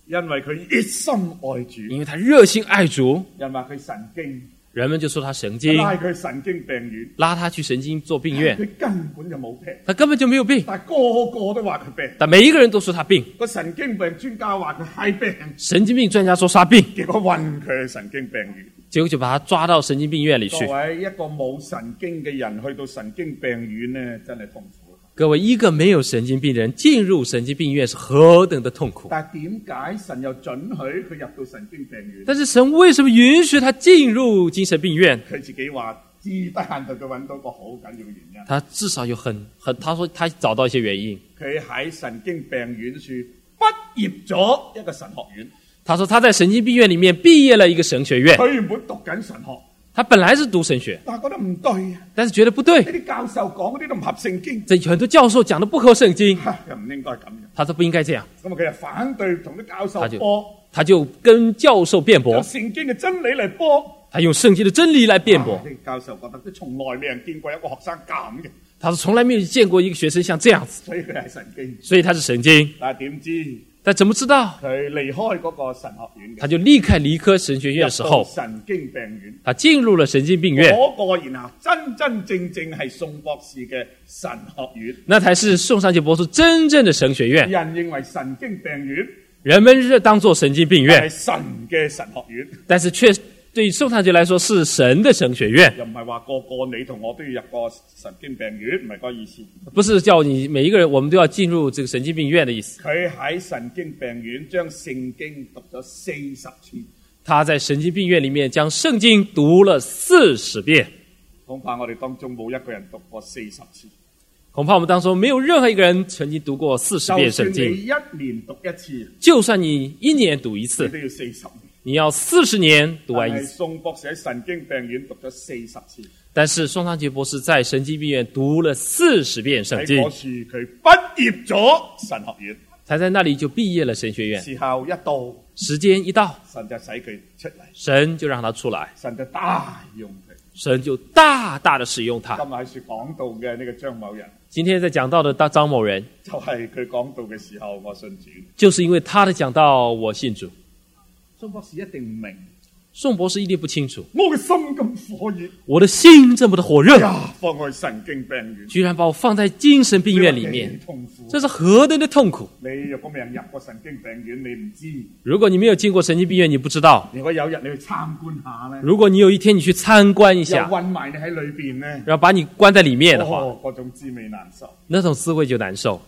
因為佢熱心愛主， 因为他热心爱主， 人話佢神經， 人们就說他神經， 拉佢神經病院， 拉他去神經做病院， 佢根本就冇病， 他根本就没有病， 但係個個都話佢病， 但每一個人都說他病， 個神經病專家話佢係病， 神經病專家說他病， 結果運佢去神經病院， 結果就把他抓到神經病院裏去。 各位，一個冇神經嘅人去到神經病院呢，真係痛苦。 各位，一個沒有神經病的人進入神經病院是何等的痛苦。 但係點解神又准許佢入到神經病院？ 但是神為什麼允許他進入精神病院？ 佢自己話至低限度佢揾到個好緊要嘅原因。 他至少有他說他找到一些原因。 佢喺神經病院處畢業咗一個神學院。 他說他在神經病院裡面畢業了一個神學院。 佢原本讀緊神學。 他本來是讀神學， 但係覺得唔對， 但是覺得不對。 呢啲教授講嗰啲都唔合聖經， 這很多教授講得不合聖經， 又唔應該咁樣。 他說不應該這樣， 咁佢就反對同啲教授駁， 他就跟教授辯駁， 用聖經嘅真理嚟駁， 他用聖經的真理來辯駁。 啲教授覺得都從來未人見過有個學生咁嘅， 他說從來沒有見過一個學生像這樣子， 所以佢係神經， 所以他是神經。 但係點知？ 但怎麼知道？ 佢離開嗰個神學院， 他就離開神學院的時候， 神經病院， 他進入了神經病院。 嗰個然後真正係宋博士嘅神學院， 那才是宋尚節博士真正的神學院。 人認為神經病院， 人們是當作神經病院， 係神嘅神學院， 但是卻對宋尚節來說是神的神學院。 又唔係話個個你同我都要入個神經病院，唔係嗰個意思。 不是叫你每一個人我們都要進入這個神經病院的意思。 佢喺神經病院將聖經讀咗40次。 他在神經病院裡面將聖經讀了40遍。 恐怕我哋當中冇一個人讀過40次。 恐怕我們當中沒有任何一個人曾經讀過40遍聖經。 就算你一年讀一次， 就算你一年讀一次， 你都要40年。 你要40年讀完一次。 但係宋博士喺神經病院讀咗40次。 但是宋尚節博士在神經病院讀了40遍聖經。 喺嗰處佢畢業咗神學院， 才在那裡就畢業了神學院。 時候一到， 時間一到， 神就使佢出嚟， 神就讓他出來， 神就大用佢， 神就大大的使用他。 今日喺處講道嘅呢個張某人， 今天在講道的張某人， 就係佢講道嘅時候，我信主， 就是因為他的講道，我信主。 宋博士一定唔明， 宋博士一定不清楚。 我嘅心咁火熱， 我的心這麼的火熱， 放去神經病院， 居然把我放在精神病院裡面，這是何等的痛苦！ 你若果未入過神經病院，你唔知。 如果你沒有進過神經病院，你不知道。 如果有日你去參觀下呢？ 如果你有一天你去參觀一下， 又困埋你喺裏邊呢？ 然後把你關在裡面的話， 嗰種滋味難受。 那種滋味就難受。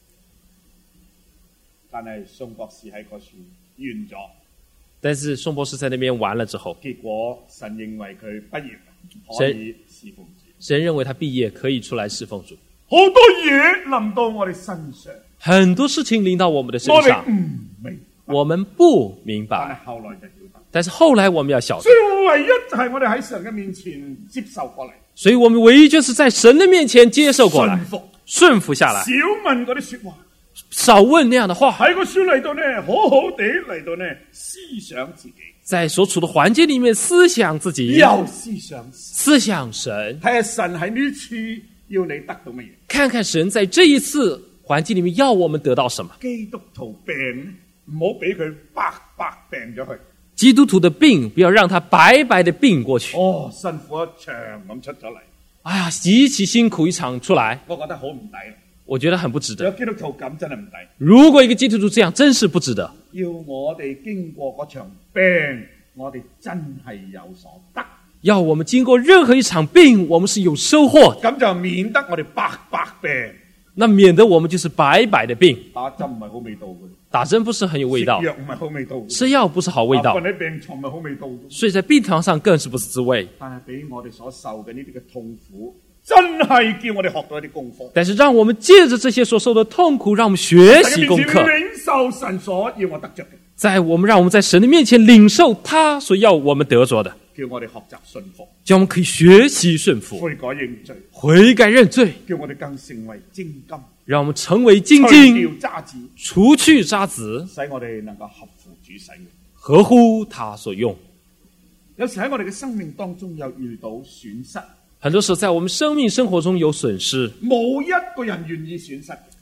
但係宋博士喺嗰處完咗。 但是宋博士在那邊完了之後， 結果神認為佢畢業可以侍奉主。 神認為他畢業可以出來侍奉主。 好多嘢臨到我哋身上， 很多事情臨到我們的身上，我們不明白。但是後來我們要曉得。 所以唯一就係我哋喺神嘅面前接受過嚟。 所以我們唯一就是在神的面前接受過來，順服下來， 少問嗰啲說話。 少問那樣的話， 喺個書嚟到呢，好好地嚟到呢，思想自己， 在所處的環境裏面思想自己， 又思想神， 睇下神喺呢處要你得到乜嘢？ 看看神在這一次環境裏面要我們得到什麼？ 基督徒病，唔好俾佢白白病咗去。 基督徒的病，不要讓他白白的病過去。 哦，辛苦一場咁出咗嚟， 哎呀，極其辛苦一場出來， 我覺得好唔抵。 我覺得很不值得。 有基督徒咁真係唔抵。 如果一個基督徒這樣，真是不值得。 要我哋經過嗰場病，我哋真係有所得。 要我們經過任何一場病，我們是有收穫。 咁就免得我哋白白病。 那免得我們就是白白的病。 打針唔係好味道嘅。 打針不是很有味道。 食藥唔係好味道。 吃藥不是好味道。 瞓喺病床唔係好味道。 睡在病床上更是不是滋味。 但係俾我哋所受嘅呢啲嘅痛苦，真係叫我哋學到一啲功課。 但是讓我們借着這些所受的痛苦，讓我們學習功課， 領受神所要我得着嘅。 讓我們在神的面前領受他所要我們得着的， 叫我哋學習順服， 叫我們可以學習順服， 悔改認罪， 悔改認罪， 叫我哋更成為精金， 讓我們成為精金， 除掉渣子， 除去渣子， 使我哋能夠合乎主使用， 合乎他所用。 有時喺我哋嘅生命當中又遇到損失。 很多時候在我們生命生活中有損失， 冇一個人願意損失，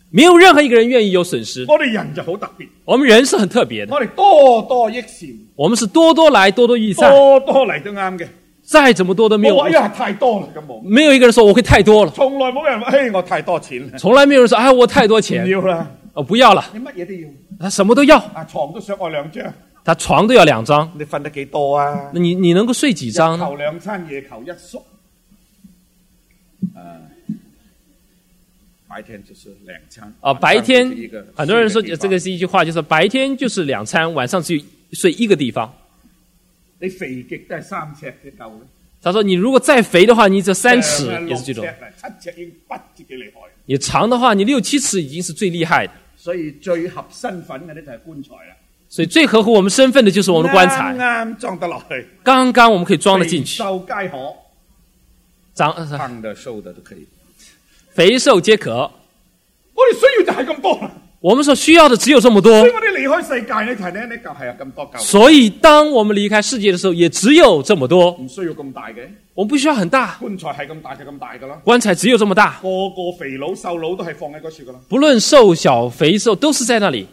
没有任何一个人願意有損失。 我哋人就好特別， 我們人是很特別的， 我哋多多益善， 我們是多多來多多益善， 多多嚟都啱嘅。 再怎麼多都沒有。 冇話因為太多啦，咁冇。 沒有一個人說我會太多了， 從來冇人話，嘿，我太多錢啦。 從來沒有人說，哎，我太多錢。 唔要啦， 不要了。 你乜嘢都要。 他什麼都要。 啊，床都想我2張。 他床都要2張。 你瞓得幾多啊？ 那你能夠睡幾張呢？ 日頭2餐，夜求1宿。白天就是2餐。 白天很多人說這個是一句話，就是白天就是2餐，晚上只有睡一個地方。 你肥極都係3尺嘅夠咧。 他說你如果再肥的話，你這3尺也是最多。 7尺已經不知幾厲害。 你長的話，你6、7尺已經是最厲害的。 所以最合身份嘅呢就係棺材啦。 所以最合乎我們身份的就是我們的棺材。 啱裝得落去。 剛剛我們可以裝得進去。 肥瘦皆可。胖的瘦的都可以。 肥瘦皆可。 我哋需要就係咁多啦。 我們所需要的只有這麼多。 所以我哋離開世界呢，睇呢嚿係有咁多嚿。 所以當我們離開世界的時候，也只有這麼多。 唔需要咁大嘅。 我們不需要很大。 棺材係咁大就咁大噶啦。 棺材只有這麼大。 個個肥佬瘦佬都係放喺嗰處噶啦。 不論瘦小肥瘦都是在那裡。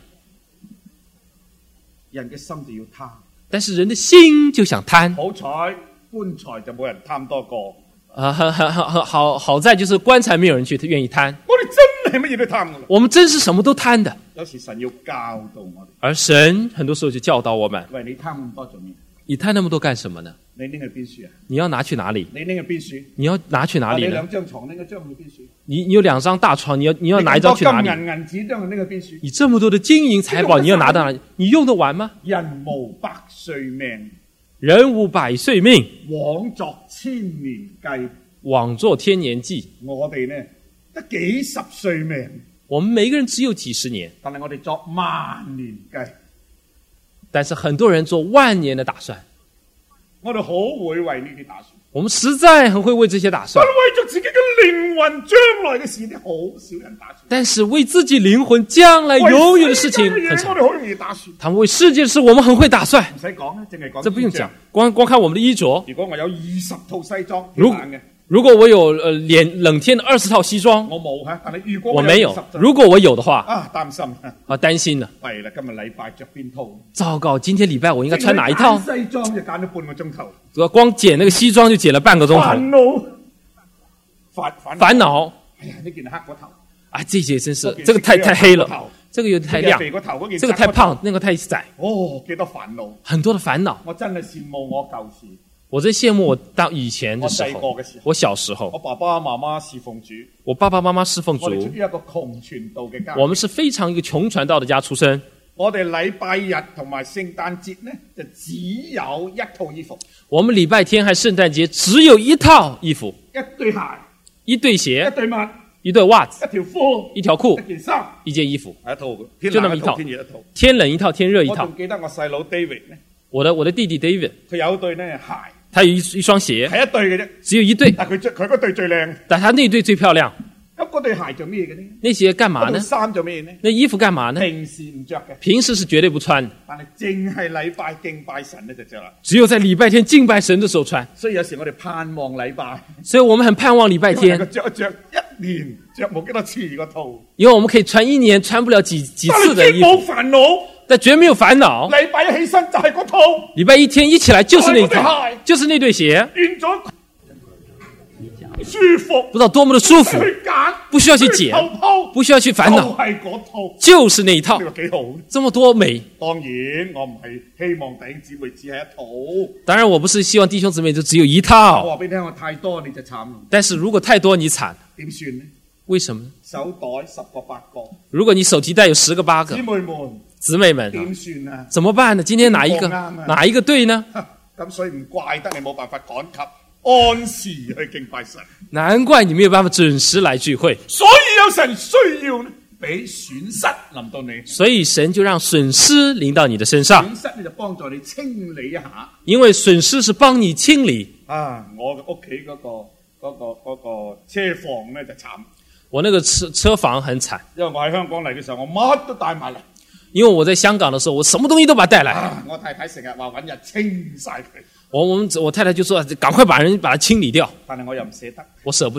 人嘅心就要貪。 但是人的心就想貪。 好彩棺材就冇人貪多過。 好在就是棺材沒有人去願意貪。 我哋真係乜嘢都貪噶啦。 我們真是什麼都貪的。 有時神要教導我哋。 而神很多時候就教導我們。 喂，你貪咁多做咩？ 你貪那麼多幹什麼呢？ 你拎去邊處啊？ 你要拿去哪裡？ 你拎去邊處？ 你要拿去哪裡呢？ 你2張床拎一張去邊處？ 你有2張大床，你要拿一張去哪裡？ 金銀紙張拎去邊處？ 你這麼多的金銀財寶，你要拿到哪裡？你用得完嗎？ 人無百歲命， 人無百歲命， 枉作千年計。 枉作天年計。 我哋呢得幾十歲命， 我們每個人只有幾十年， 但係我哋作萬年計。 但是很多人做萬年的打算。 我哋好會為呢啲打算。 我們實在很會為這些打算。 但為咗自己嘅靈魂將來嘅事，好少人打算。 但是為自己靈魂將來永遠的事情很少。 我哋好容易打算。 他們為世界的事，我們很會打算。 唔使講啦，淨係講。 這不用講，光看我們的衣着。 如果我有20套西裝， 如果我有冷天的20套西裝， 我冇吓，但係如果我沒有，如果我有的話， 擔心擔心了。 弊啦，今日禮拜着邊套？ 糟糕，今天禮拜我應該穿哪一套？ 西裝就揀咗半個鐘頭， 光剪那個西裝就剪了半個鐘頭。煩惱。 哎呀，呢件黑嗰頭。 啊，這件真是，這個太黑了，這個有點太亮，這個太胖，那個太窄。 哦，幾多煩惱， 很多的煩惱。 我真係羨慕我舊時。 我真羨慕我到以前的時候，我小時候， 我爸爸媽媽侍奉主， 我爸爸媽媽侍奉主， 我哋屬於一個窮傳道嘅家， 我們是非常一個窮傳道的家出身。 我哋禮拜日同埋聖誕節呢，就只有一套衣服。 我們禮拜天還聖誕節只有一套衣服， 一對鞋， 一對鞋， 一對襪， 一對襪子， 一條褲， 一條褲， 一件衫， 一件衣服， 一套， 就那麼一套， 天熱一套， 天冷一套，天熱一套。 我仲記得我細佬 David 呢， 我的弟弟 David， 佢有對呢鞋。 他有一雙鞋， 係一對嘅啫， 只有一對。 但佢嗰對最靚， 但他那對最漂亮。 咁嗰對鞋做咩嘅呢？ 那鞋幹嘛呢？ 衫做咩呢？ 那衣服幹嘛呢？ 平時唔着嘅， 平時是絕對不穿。 但係淨係禮拜敬拜神呢就着啦。 只有在禮拜天敬拜神的時候穿。 所以有時我哋盼望禮拜， 所以我們很盼望禮拜天。 着一年着冇幾多次個套， 因為我們可以穿一年穿不了幾次的衣服。 冇煩惱。 但絕沒有煩惱。 禮拜一起身就係嗰套， 禮拜一天一起來就是那套，就是那對鞋， 變咗舒服， 不知道多麼的舒服，不需要去揀，不需要去煩惱， 就係嗰套， 就是那一套。 呢個幾好， 這麼多美。 當然我唔係希望弟兄姊妹只係一套， 當然我不是希望弟兄姊妹就只有一套。 我話俾你聽，我太多你就慘。 但是如果太多你慘， 點算呢？ 為什麼？ 手袋10個8個， 如果你手提袋有10個8個，姊妹們點算啊？ 怎麼辦呢？今天哪一個對呢？ 咁所以唔怪得你冇辦法趕及按時去敬拜神。 難怪你沒有辦法準時來聚會。 所以有神需要呢，俾損失臨到你。 所以神就讓損失臨到你的身上。 損失呢就幫助你清理一下。 因為損失是幫你清理。 啊，我屋企嗰個車房呢就慘。 我那個車房很慘， 因為我喺香港嚟嘅時候，我乜都帶埋嚟。 因為我在香港的時候，我什麼東西都把它帶來。 我太太成日話揾日清晒佢。 我太太就說趕快把它清理掉。 但係我又唔捨得。 我捨不得。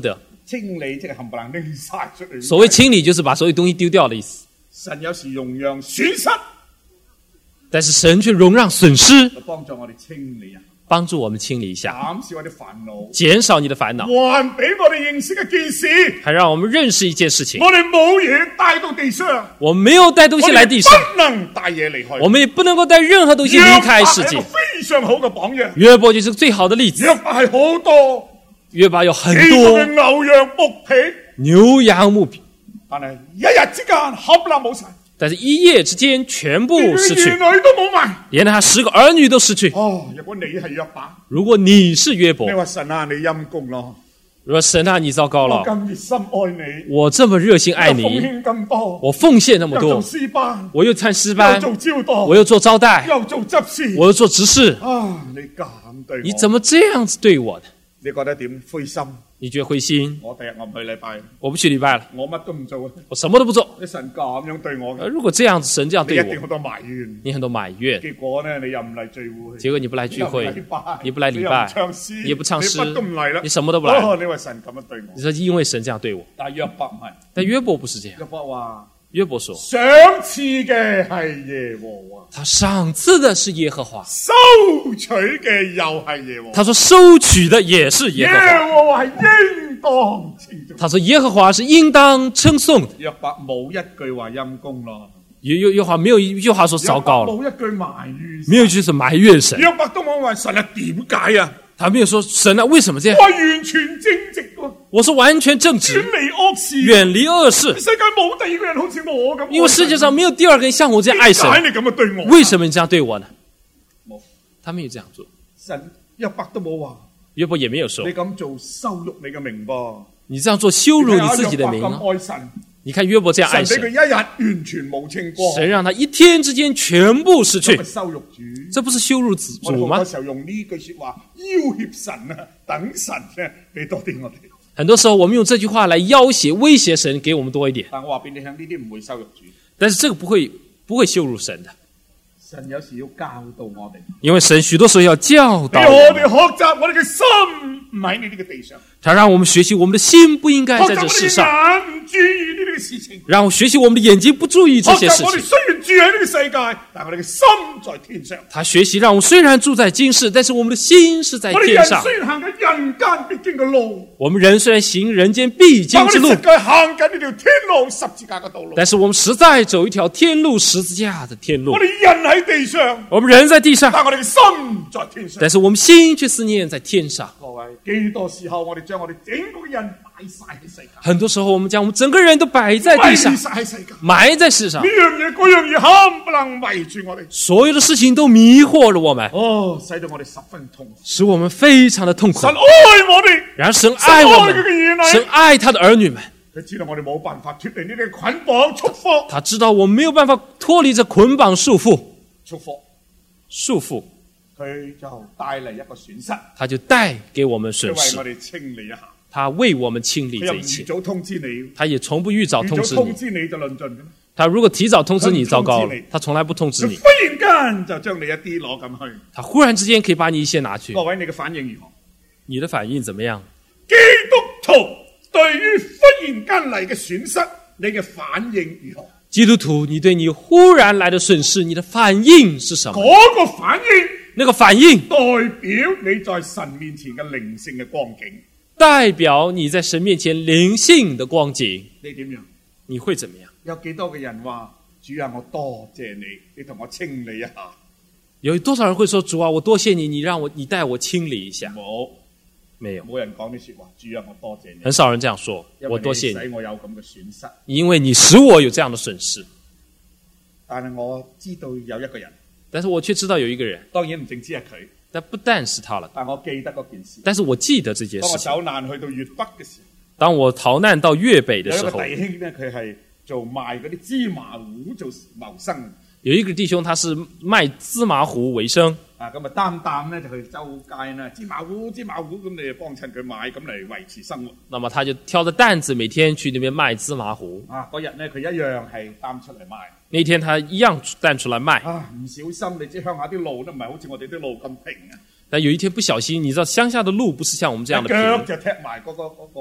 清理即係冚唪唥拎晒出嚟。 所謂清理，就是把所有東西丟掉的意思。 神有時容讓損失， 但是神卻容讓損失， 幫助我哋清理啊， 幫助我們清理一下， 減少我哋煩惱， 減少你的煩惱， 還俾我哋認識一件事， 還讓我們認識一件事情。 我哋冇嘢帶到地上， 我沒有帶東西來地上， 不能帶嘢離開， 我們也不能夠帶任何東西離開世界。 非常好嘅榜樣， 約伯就是最好的例子。 約伯係好多， 約伯有很多牛羊木皮， 牛羊木皮， 但係一日之間冚唪唥冇晒。 但是一夜之間全部失去， 連兒女都冇埋， 連他10個兒女都失去。 哦，如果你係約伯， 如果你是約伯， 你話神啊，你陰公咯， 如果神啊，你糟糕了， 我咁熱心愛你， 我這麼熱心愛你， 奉獻咁多， 我奉獻那麼多， 又做詩班， 我又參詩班， 又做招待， 我又做招待， 又做執事， 我又做執事， 啊，你咁對我， 你怎麼這樣子對我呢？ 你覺得點灰心？ 你覺得灰心？ 我第日我唔去禮拜， 我不去禮拜了， 我乜都唔做， 我什麼都不做。 你神咁樣對我嘅， 如果這樣子，神這樣對我， 你一定好多埋怨， 你很多埋怨。 結果呢，你又唔嚟聚會， 結果你不來聚會，你不來禮拜，你也不唱詩， 你乜都唔嚟啦， 你什麼都不來。 你話神咁樣對我， 你說因為神這樣對我， 但約伯唔係， 但約伯不是這樣。 約伯話。 約伯說： 賞賜嘅係耶和華， 他賞賜的是耶和華， 收取嘅又係耶和華。 他說收取的也是耶和華。 耶和華係應當稱頌。 他說耶和華是應當稱頌的。 約伯冇一句話陰公咯， 約伯沒有一句話說糟糕了， 冇一句埋怨， 沒有一句是埋怨神。 約伯都冇話神啊，點解啊？ 他沒有說神啊，為什麼這樣？ 我完全正直喎， 我說完全正直， 遠離惡事， 遠離惡事。 世界冇第二個人好似我咁， 因為世界上沒有第二個人像我這樣愛神。 點解你咁樣對我？ 為什麼你這樣對我呢？ 冇， 他沒有這樣做。 神約伯都冇話， 約伯也沒有說你咁做羞辱你嘅名噃， 你這樣做羞辱你自己的名啊！ 咁愛神。 你看約伯這樣愛神， 神俾佢一日完全冇清光， 神讓他一天之間全部失去， 羞辱主， 這不是羞辱主嗎？ 我好多時候用呢句說話要挾神啊，等神咧俾多啲我哋。 很多時候我們用這句話來要挾、威脅神，給我們多一點。 但我話俾你聽，呢啲唔會羞辱主， 但是這個不會羞辱神的。 神有時要教導我哋， 因為神許多時候要教導我哋學習我哋嘅心唔喺你呢個地上。 他讓我們學習我們的心不應該在這世上， 唔注意呢啲嘅事情， 讓我學習我們的眼睛不注意這些事情。 我哋雖然住喺呢個世界，但我哋嘅心在天上。 他學習讓我們雖然住在今世，但是我們的心是在天上。 我哋人雖然行緊人間必經嘅路， 我們人雖然行人間必經之路， 但我哋實在行緊呢條天路十字架嘅道路。 但是我們實在走一條天路十字架的天路。 我哋人喺地上， 我們人在地上， 但我哋嘅心在天上。 但是我們心卻思念在天上。 各位，幾多時候我哋將我哋整個人擺晒喺世界？ 很多時候我們將我們整個人都擺在地上，埋在世上。 呢樣嘢嗰樣嘢冚唪唥圍住我哋， 所有的事情都迷惑了我們， 哦，使到我哋十分痛苦， 使我們非常的痛苦。 神愛我哋， 然而神愛我們，神愛他的兒女們。 佢知道我哋冇辦法脫離呢啲捆綁束縛， 他知道我們沒有辦法脫離這捆綁束縛，束縛。 佢就帶嚟一個損失， 他就帶給我們損失。 為我哋清理一下， 他為我們清理這一切。 佢又預早通知你， 他也從不預早通知你。 預早通知你就論盡。 他如果提早通知你，糟糕了，他從來不通知你。 忽然間就將你一啲攞咁去， 他忽然之間可以把你一些拿去。 各位，你嘅反應如何？ 你的反應怎麼樣？ 基督徒對於忽然間嚟嘅損失，你嘅反應如何？ 基督徒，你對你忽然來的損失，你的反應是什麼？ 嗰個反應， 那個反應代表你在神面前嘅靈性嘅光景， 代表你在神面前靈性的光景。 你點樣？ 你會怎麼樣？ 有幾多嘅人話主啊，我多謝你，你同我清理一下。 有多少人會說主啊，我多謝你，你帶我清理一下？沒有， 冇人講呢說話。主啊，我多謝你。 很少人這樣說，我多謝你， 使我有咁嘅損失， 因為你使我有這樣的損失。 但係我知道有一個人， 但是我卻知道有一個人， 當然唔淨止係佢， 但不但是他了。 但我記得嗰件事。 但是我記得這件事。 當我走難去到粵北嘅時候， 當我逃難到粵北的時候， 有一個弟兄呢，佢係做賣嗰啲芝麻糊做謀生。 有一個弟兄，他是賣芝麻糊為生。 啊，咁啊擔咧就去周街啦，芝麻糊咁，你就幫襯佢買，咁嚟維持生活。 那麼他就挑着擔子，每天去那邊賣芝麻糊。 啊，嗰日呢，佢一樣係擔出嚟賣。 那天他一樣擔出來賣。 啊，唔小心，你知鄉下啲路都唔係好似我哋啲路咁平啊。 但有一天不小心，你知道鄉下的路不是像我們這樣的平。 腳就踢埋嗰個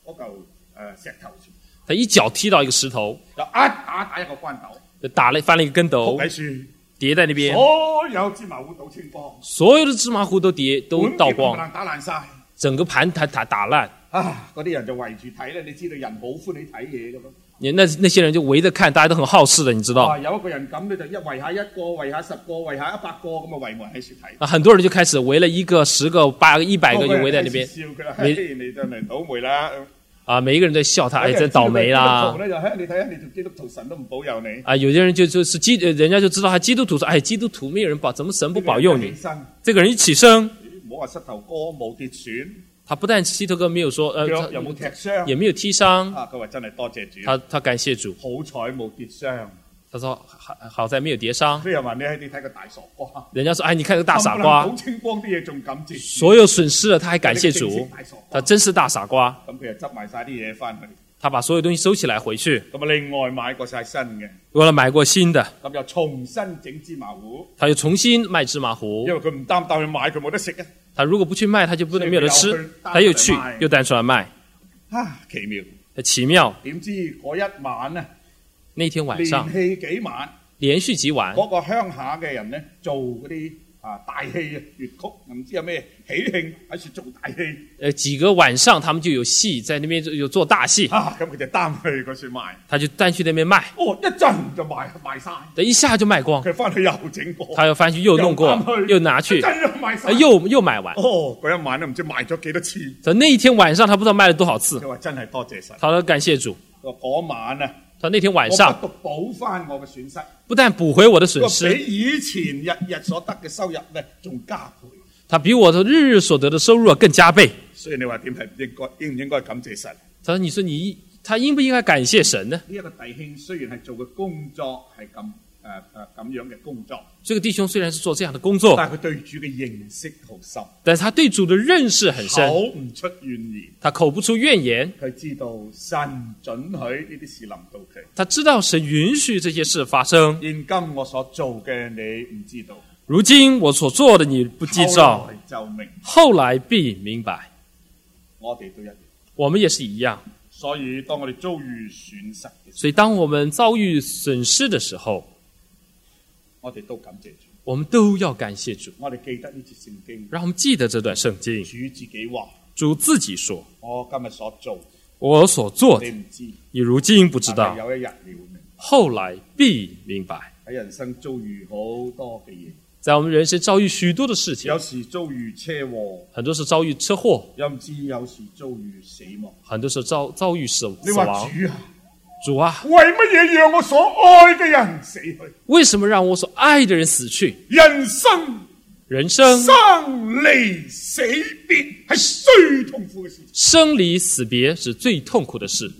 嗰嚿石頭前， 他一腳踢到一個石頭， 就打一個關斗， 就翻了一個跟斗， 仆喺樹， 跌在那邊， 所有芝麻糊倒清光， 所有的芝麻糊都倒光， 打爛晒， 整個盤打爛。 嗰啲人就圍住睇咧，你知道人好歡喜睇嘢噶嘛？ 那些人就圍着看，大家都很好事的，你知道？ 有一個人咁，你就圍下一個，圍下10個，圍下100個咁啊，圍埋喺樹睇。 很多人就開始圍了1個、10個、8個、100個就圍在那邊。 笑佢，你真係倒霉啦！ 每一個人都笑他，真倒霉啦！ 你睇下，你做基督徒，神都唔保佑你。 有些人就是人家就知道他基督徒說，基督徒沒有人保，怎麼神不保佑你？這個人一起身， 唔好話膝頭哥冇跌損。 他不但膝頭哥沒有說， 腳又冇踢傷， 也沒有踢傷。 佢話真係多謝主。 他感謝主， 好彩冇跌傷。 他說好在沒有跌傷。 所以話你睇個大傻瓜。 人家說，你看個大傻瓜。 好清光啲嘢仲感謝。 所有損失了，他還感謝主。他真是大傻瓜。 咁佢就執埋晒啲嘢翻去。 他把所有東西收起來回去。 咁另外買過晒新嘅。 為了買過新的。 咁又重新整芝麻糊。 他又重新賣芝麻糊。 因為佢唔擔去買，佢冇得食啊。 他如果不去賣，他就沒有得吃。他又去，又擔出來賣。 奇妙， 奇妙。 點知嗰一晚呢？ 那天晚上， 連續幾晚，嗰個鄉下嘅人呢，做嗰啲大戲啊，粵曲，唔知有咩喜慶喺處做大戲。 幾個晚上，他們就有戲，在那邊有做大戲。 咁佢就擔去嗰處賣。 他就擔去那邊賣。 一陣就賣晒。 一下就賣光。 佢翻去又整過。 他又翻去又弄過，又拿去，又賣完。 嗰一晚都唔知賣咗幾多次。 在那一天晚上，他不知道賣了多少次。 佢話真係多謝神。 他說感謝主。 嗰晚啊。 他那天晚上， 我不補翻我嘅損失， 不但補回我的損失， 比以前日日所得嘅收入呢仲加倍。 他比我的日日所得的收入更加倍。 所以你話點係應唔應該感謝神？ 他說：你說他應不應該感謝神呢？ 呢一個弟兄雖然係做嘅工作係咁樣嘅工作， 這個弟兄雖然是做這樣的工作， 但係佢對主嘅認識好深， 但是他對主的認識很深， 口唔出怨言， 他口不出怨言， 佢知道神准許呢啲事臨到佢， 他知道神允許這些事發生。 現今我所做嘅你唔知道， 如今我所做的你不記照，後來必明白。 我哋都一樣， 我們也是一樣。 所以當我哋遭遇損失嘅時候， 所以當我們遭遇損失的時候， 我哋都感謝主， 我們都要感謝主。 我哋記得呢節聖經， 讓我們記得這段聖經。 主自己話， 主自己說： 我今日所做， 我所做的， 你唔知， 你如今不知道， 有一日你會明白， 後來必明白。 喺人生遭遇好多嘅嘢， 在我們人生遭遇許多的事情， 有時遭遇車禍， 很多是遭遇車禍， 有時遭遇死亡， 很多是遭遇死亡。 你話主啊， 主啊， 為乜嘢讓我所愛嘅人死去？ 為什麼讓我所愛的人死去？ 人生生離死別係最痛苦嘅事， 生離死別是最痛苦的事。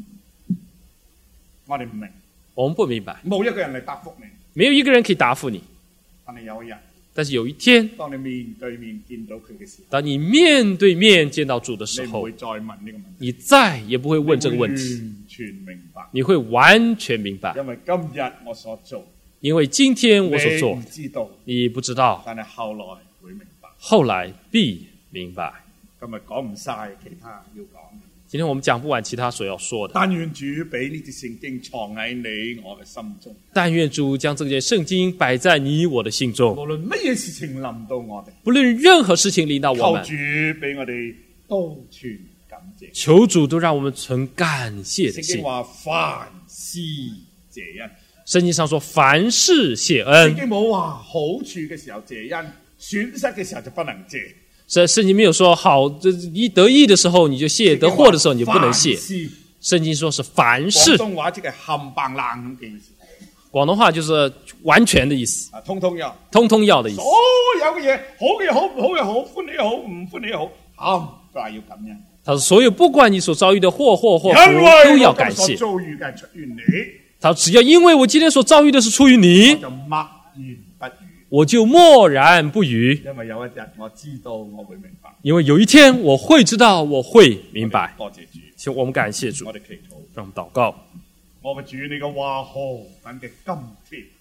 我哋唔明， 我們不明白， 冇一個人嚟答覆你， 沒有一個人可以答覆你。 但是有一天，當你面對面見到佢嘅時候， 當你面對面見到主的時候， 你唔會再問呢個問題， 你再也不會問這個問題， 完全明白， 你會完全明白。 因為今日我所做， 因為今天我所做， 你唔知道， 你不知道， 但係後來會明白， 後來必明白。 今日講唔晒其他要講。 今天我們講不完其他所要說的。 但願主俾呢啲聖經藏喺你我嘅心中。 但願主將這件聖經擺在你我的心中。 無論乜嘢事情臨到我哋， 不論任何事情臨到我們， 求主俾我哋都存感謝。 求主都讓我們存感謝的心。 聖經話凡事謝恩。 聖經上說凡事謝恩。 聖經冇話好處嘅時候謝恩，損失嘅時候就不能謝。 聖經沒有說好，一得意的時候你就謝，得禍的時候你就不能謝。聖經說是凡事。 廣東話即係冚唪唥咁嘅意思。 廣東話就是完全的意思。 通通要。 通通要的意思。 所有嘅嘢，好嘅又好，唔好嘅好，歡喜又好，唔歡喜又好，冚唪唥要感恩。 他說所有不管你所遭遇的禍或福都要感謝。 遭遇嘅係出於你。 他只要因為我今天所遭遇的是出於你， 就默然不語。 我就默然不語， 因為有一日我知道我會明白。 因為有一天我會知道，我會明白。 多謝主， 請我們感謝主。 我哋祈禱， 讓我們禱告。 我嘅主，你嘅話何等嘅甘甜，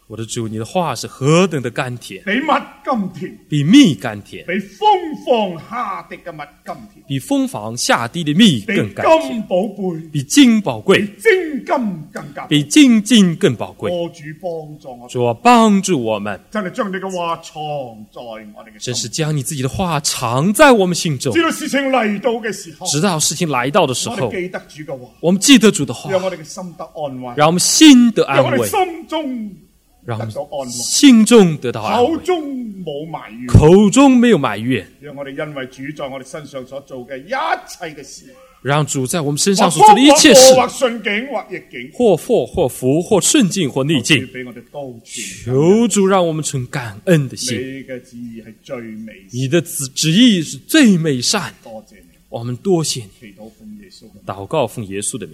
我的主，你的話是何等的甘甜， 比蜜甘甜， 比蜜甘甜， 比蜂房下滴嘅蜜甘甜， 比蜂房下滴的蜜更甘甜， 比金寶貝， 比金寶貴， 比精金更加， 比精金更寶貴。 主幫助我， 主啊，幫助我們， 真係將你嘅話藏在我哋嘅心， 真是將你自己的話藏在我們心中。 知道事情嚟到嘅時候， 直到事情來到的時候， 我哋記得主嘅話， 我們記得主的話， 讓我哋嘅心得安慰， 讓我們心得安慰， 讓我哋心中讓我們心中得到安慰， 口中冇埋怨， 口中沒有埋怨。 讓我哋因為主在我哋身上所做嘅一切嘅事， 讓主在我們身上所做的一切事， 或順境或逆境， 或禍或福，或順境或逆境，求主讓我們存感恩的心。 你嘅旨意係最美， 你的旨意是最美善。 多謝你， 我們多謝你。 祈禱奉耶穌嘅名， 禱告奉耶穌的名。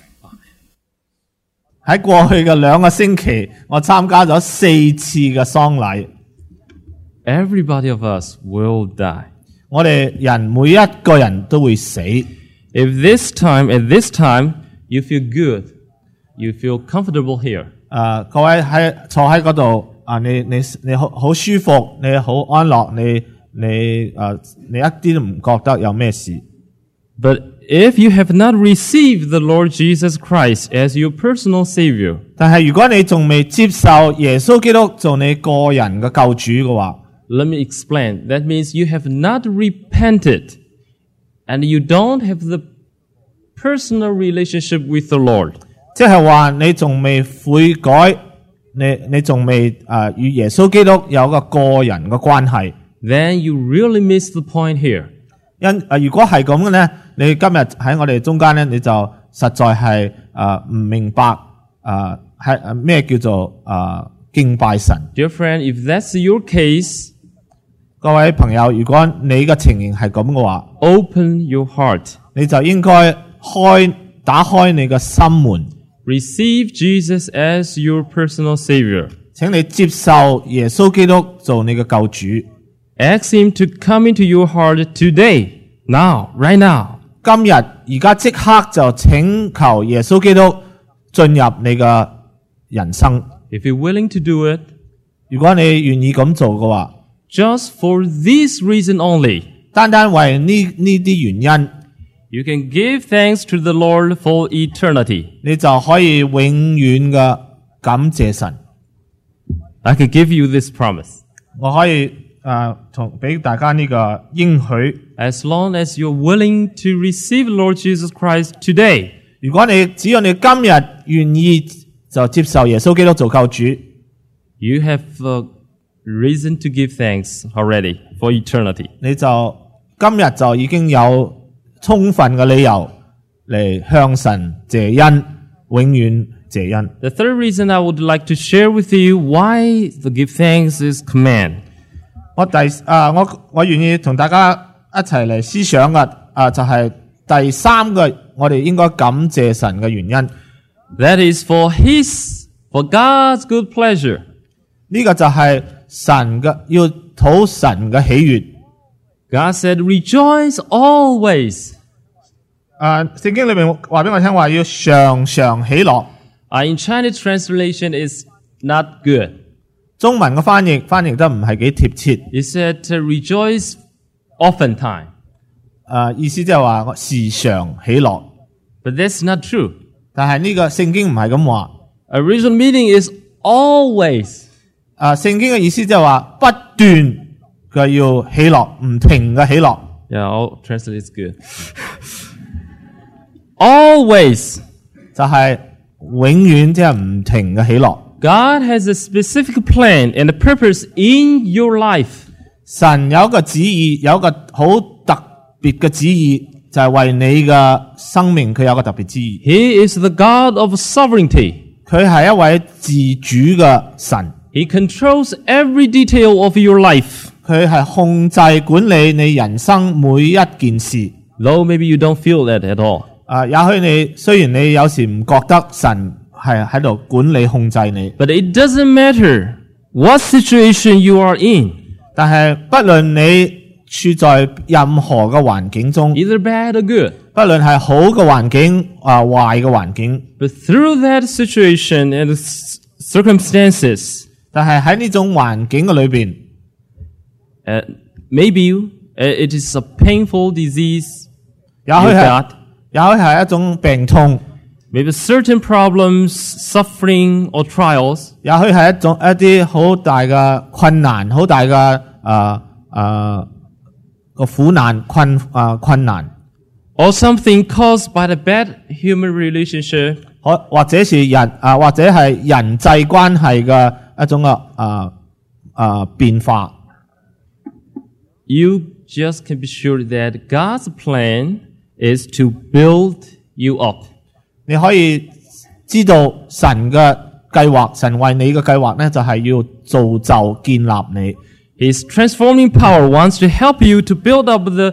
喺過去嘅2個星期，我參加咗4次嘅喪禮。 Everybody of us will die. 我哋人每一個人都會死。 At this time, you feel good, you feel comfortable here. 各位坐喺嗰度你好舒服，你好安樂，你一啲都唔覺得有咩事。 But if you have not received the Lord Jesus Christ as your personal Savior, 但係如果你仲未接受耶穌基督做你個人嘅救主嘅話， let me explain. That means you have not repented and you don't have the personal relationship with the Lord. 即係話你仲未悔改，你仲未與耶穌基督有個人嘅關係。 Then you really miss the point here. 如果係咁嘅咧，你今日喺我哋中間咧，你就實在係唔明白係咩叫做敬拜神。 Dear friend, if that's your case, 各位朋友，如果你嘅情形係咁嘅話 ，open your heart. 你就應該打開你嘅心門。 Receive Jesus as your personal Savior. 請你接受耶穌基督做你嘅救主。 Ask Him to come into your heart today, now, right now. 今日而家即刻就請求耶穌基督進入你嘅人生。 If you're willing to do it, 如果你願意咁做嘅話 just for this reason only, 單單為呢啲原因 you can give thanks to the Lord for eternity. 你就可以永遠嘅感謝神。 I can give you this promise. 我可以俾大家呢個應許。 As long as you're willing to receive Lord Jesus Christ today, 如果只要你今日願意就接受耶穌基督做救主 you have a reason to give thanks already for eternity. 你就今日就已經有充分嘅理由嚟向神謝恩，永遠謝恩。 The third reason I would like to share with you why the give thanks is command. 我願意同大家一齊嚟思想嘅就係第3個我哋應該感謝神嘅原因。 That is for God's good pleasure. 呢個就係神嘅要討神嘅喜悅。 God said, "Rejoice always." 聖經裏面話俾我聽話要常常喜樂。 In Chinese translation is not good. 中文嘅翻譯得唔係幾貼切。 It said rejoice oftentimes. 意思即係話時常喜樂。 But that's not true. 但係呢個聖經唔係咁話。 Original meaning is always. 聖經嘅意思即係話不斷嘅要喜樂，唔停嘅喜樂。 Yeah, I'll translate is good. Always 就係永遠即係唔停嘅喜樂。 God has a specific plan and a purpose in your life. 神有一個旨意，有一個好特別嘅旨意，就係為你嘅生命佢有一個特別旨意。 He is the God of sovereignty. 佢係一位自主嘅神。 He controls every detail of your life. 佢係控制管理你人生每一件事。 Though maybe you don't feel that at all. 也許雖然你有時唔覺得神係喺度管理控制你 ，but it doesn't matter what situation you are in. 但係不論你處在任何嘅環境中 ，either bad or good， 不論係好嘅環境壞嘅環境 ，but through that situation and circumstances. 但係喺呢種環境嘅裏邊， Maybe it is a painful disease 也 you 許 got. 係一種病痛， Maybe certain problems, suffering, or trials. 也許係一啲好大嘅困難，好大嘅個苦難困難， Or something caused by the bad human relationship. 或者是或者係人際關係嘅一種變化。 You just can be sure that God's plan is to build you up. 你可以知道神嘅計劃，神為你嘅計劃呢，就係要造就建立你。 His transforming power wants to help you to build up the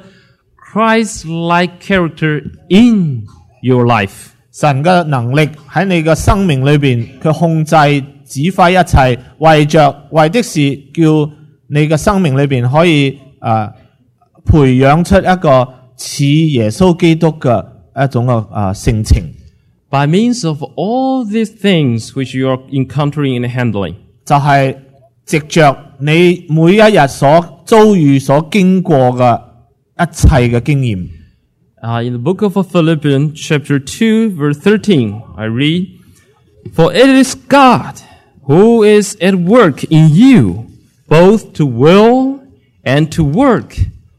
Christ-like character in your life. 神嘅能力喺你嘅生命裏邊，佢控制指揮一切，為的是叫你嘅生命裏邊可以培養出一個似耶穌基督嘅一種性情。 By means of all these things which you are encountering and handling. 就係藉着你每一日所遭遇、所經過嘅一切嘅經驗。 In the book of Philippians, chapter 2, verse 13, I read, For it is God who is at work in you, both to will and to work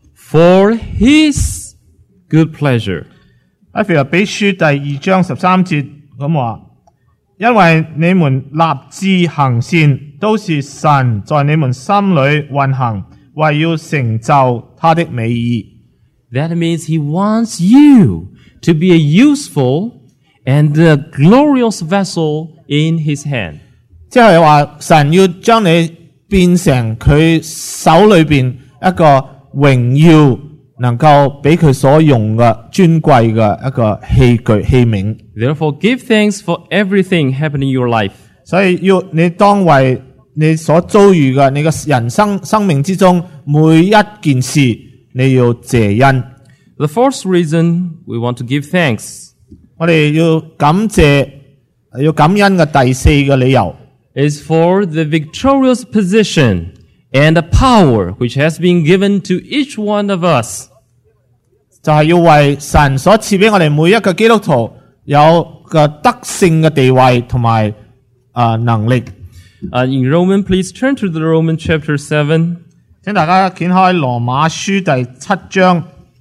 for His good pleasure. 喺腓立比書第2章13節咁話，因為你們立志行善，都是神在你們心裏運行，為要成就他的美意。 That means He wants you to be a useful and a glorious vessel in His hand. 即係話神要將你變成佢手裏邊一個榮耀，能夠俾佢所用嘅尊貴嘅一個器皿。 Therefore, give thanks for everything happening in your life. 所以你當為你所遭遇嘅你嘅人生命之中每一件事，你要謝恩。 The fourth reason we want to give thanks 我哋要感恩嘅第四個理由 is for the victorious position and the power which has been given to each one of us. 就係要為神所賜俾我哋每一個基督徒有個得勝嘅地位同埋能力。 In Romans, please turn to the Romans chapter 7. 請大家掀開羅馬書第7章。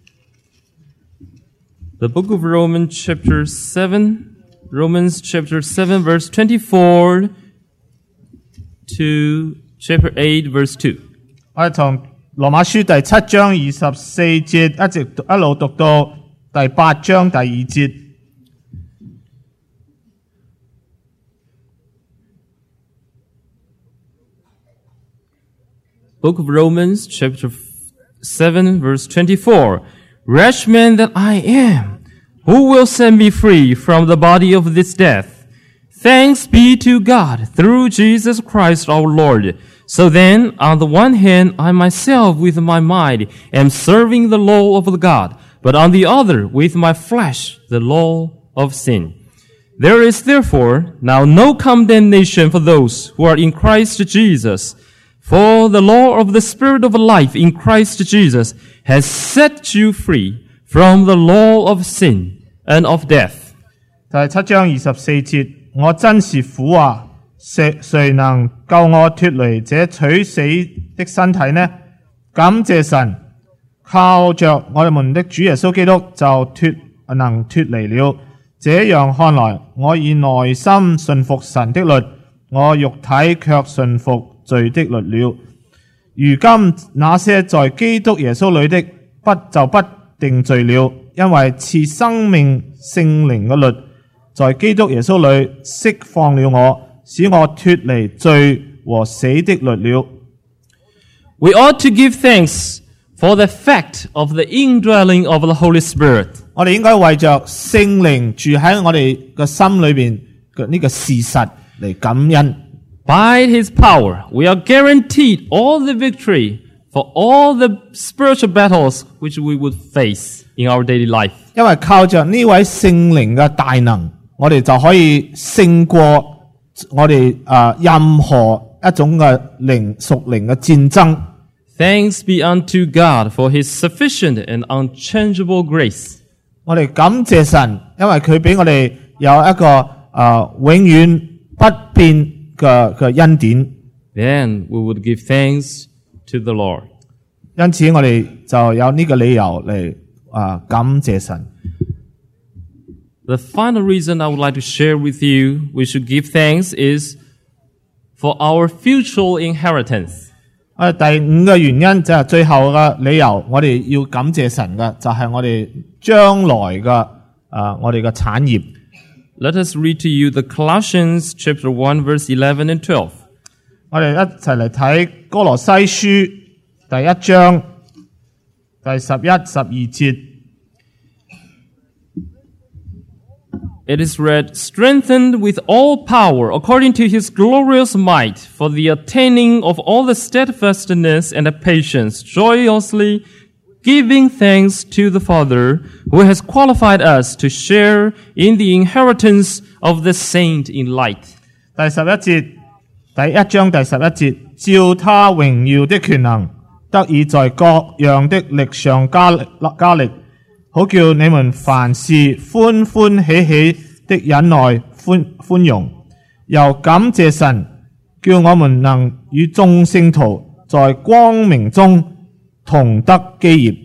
The book of Romans chapter 7, verse 24 to chapter 8, verse 2. 我哋從羅馬書第7章24節一路讀到第8章第2節。 Book of Romans, chapter 7, verse 24. Wretched man that I am, who will set me free from the body of this death? Thanks be to God through Jesus Christ our Lord. So then, on the one hand, I myself with my mind am serving the law of God, but on the other, with my flesh, the law of sin. There is therefore now no condemnation for those who are in Christ Jesus. For the law of the Spirit of life in Christ Jesus has set you free from the law of sin and of death. 第7章24節，我真是苦啊！誰能救我脫離這取死的身體呢？感謝神，靠着我們的主耶穌基督就能脫離了。這樣看來，我以內心順服神的律，我肉體卻順服罪的律了。如今那些在基督耶穌裏的，就不定罪了，因為賜生命聖靈嘅律，在基督耶穌裏釋放了我，使我脫離罪和死的律了。 We ought to give thanks for the fact of the indwelling of the Holy Spirit. 我哋應該為着聖靈住喺我哋嘅心裏邊嘅呢個事實嚟感恩。 By His power, we are guaranteed all the victory for all the spiritual battles which we would face in our daily life. 因為靠着呢位聖靈嘅大能，我哋就可以勝過我哋任何一種嘅屬靈嘅戰爭。 Thanks be unto God for His sufficient and unchangeable grace. 我哋感謝神，因為佢俾我哋有一個永遠不變嘅恩典。 Then we would give thanks to the Lord. 因此我哋就有呢個理由嚟感謝神。 The final reason I would like to share with you we should give thanks is for our future inheritance. 第五個原因就係最後嘅理由，我哋要感謝神嘅就係我哋將來嘅我哋嘅產業。 Let us read to you the Colossians chapter 1 verse 11 and 12. 我哋一齊嚟睇哥羅西書第1章第11、12節。 It is read, strengthened with all power according to His glorious might for the attaining of all the steadfastness and the patience, joyously giving thanks to the Father who has qualified us to share in the inheritance of the saint in light. 第11節，第1章第11節，照他榮耀的權能，得以在各樣的力上加力，好叫你們凡事歡歡喜喜的忍耐寬容，又感謝神，叫我們能與眾聖徒在光明中同得基業。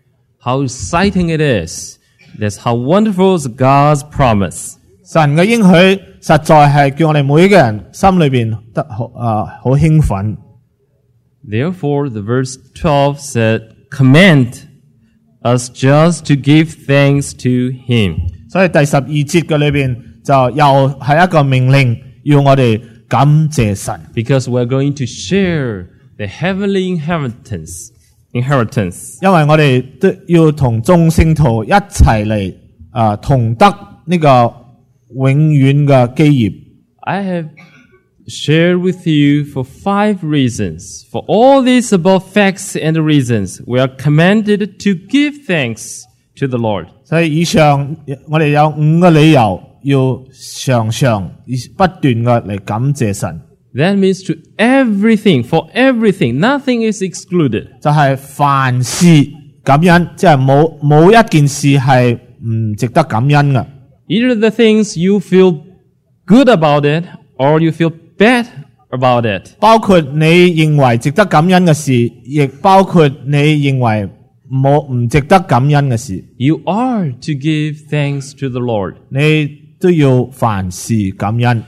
How exciting it is! That's how wonderful is God's promise. 神嘅應許實在係叫我哋每一個人心裏邊得好興奮。 Therefore, the verse 12 said, command us just to give thanks to Him. 所以第12節嘅裏邊就又係一個命令，要我哋感謝神。 Because we're going to share the heavenly inheritance. 因為我哋都要同眾聖徒一齊嚟同得呢個永遠嘅基業。 I have shared with you for 5 reasons. For all these above facts and reasons, we are commanded to give thanks to the Lord. 所以以上我哋有5個理由要常常不斷嘅嚟感謝神。 That means to everything, for everything, nothing is excluded. 就係凡事感恩，即係冇一件事係唔值得感恩嘅。 Either the things you feel good about it, or you feel bad about it. 包括你認為值得感恩嘅事，亦包括你認為唔值得感恩嘅事。 You are to give thanks to the Lord. 你都要凡事感恩。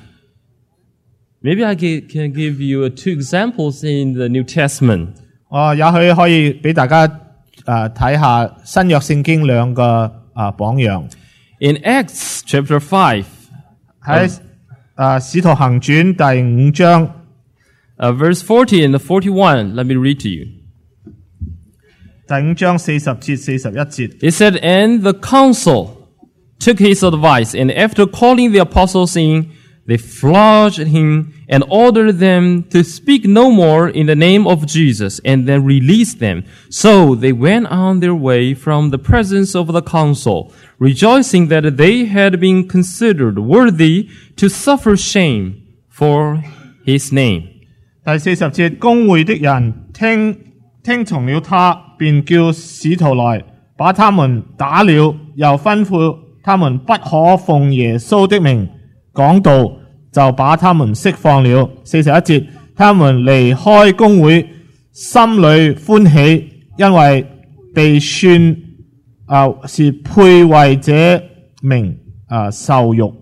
Maybe I can give you 2 examples in the New Testament. 我也許可以俾大家睇下新約聖經2個榜樣。 In Acts chapter 5, 喺使徒行傳第5章 verse 40 and 41, let me read to you. 第5章40節41節。 It said, and the council took his advice, and after calling the apostles in, they flogged him and ordered them to speak no more in the name of Jesus, and then released them. So they went on their way from the presence of the council, rejoicing that they had been considered worthy to suffer shame for his name. 第40節，公會的人聽從了他，便叫使徒來，把他們打了，又吩咐他們不可奉耶穌的名講道，就把他們釋放了。41節，他們離開公會，心裏歡喜，因為被算是配為這名受辱。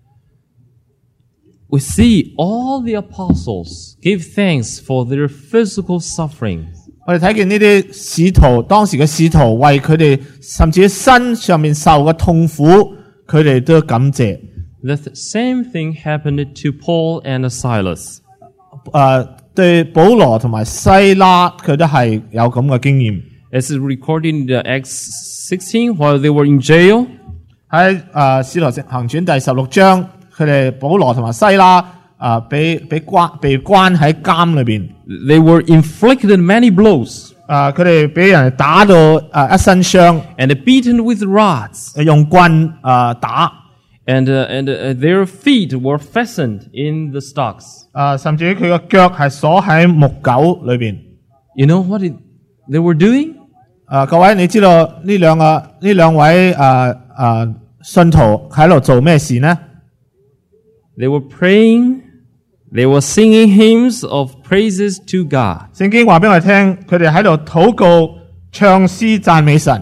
We see all the apostles give thanks for their physical suffering. 我哋睇見呢啲使徒，當時嘅使徒為佢哋甚至喺身上面受嘅痛苦，佢哋都感謝。 The same thing happened to Paul and Silas. 對保羅同埋西拉，佢都係有咁嘅經驗。 As is recorded in the Acts 16, while they were in jail. 喺使徒行傳第16章，佢哋保羅同埋西拉被關喺監裏邊。 They were inflicted many blows. 佢哋俾人打到一身傷 and beaten with rods. 用棍打。 And their feet were fastened in the stocks. 甚至佢個腳係鎖喺木狗裏邊。 You know what they were doing? 各位，你知道呢兩位信徒喺度做咩事呢？ They were praying. They were singing hymns of praises to God. 聖經話俾我哋聽，佢哋喺度禱告、唱詩讚美神。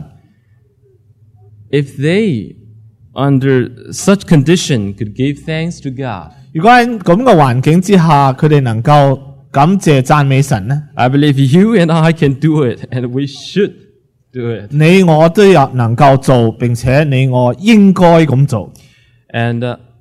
If they, under such condition, could give thanks to God, 如果喺咁嘅環境之下，佢哋能夠感謝讚美神呢？ I believe you and I can do it, and we should do it. 你我都有能夠做，並且你我應該咁做。 And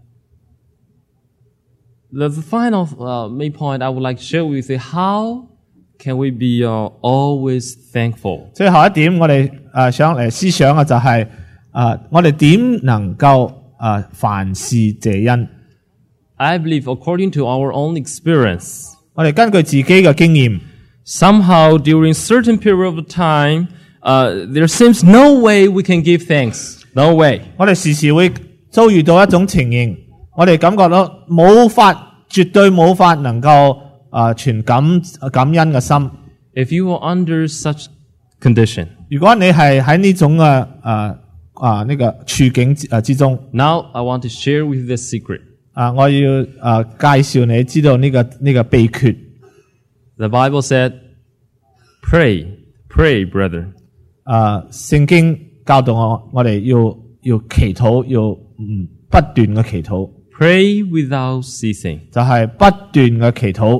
the final main point I would like to share with you: how can we be always thankful? 最後一點，我哋想嚟思想嘅就係我哋點能夠凡事謝恩？ I believe, according to our own experience, 我哋根據自己嘅經驗， somehow during certain period of time, there seems no way we can give thanks. No way. 我哋時時會遭遇到一種情形，我哋感覺到冇法，絕對冇法能夠存感恩嘅心。 If you are under such condition, 如果你係喺呢種呢個處境之中， now I want to share with you the secret. 我要介紹你知道呢個秘訣。 The Bible said, "Pray, pray, brother." 聖經教導我哋要祈禱，要不斷嘅祈禱。 Pray without ceasing. 就係不斷嘅祈禱。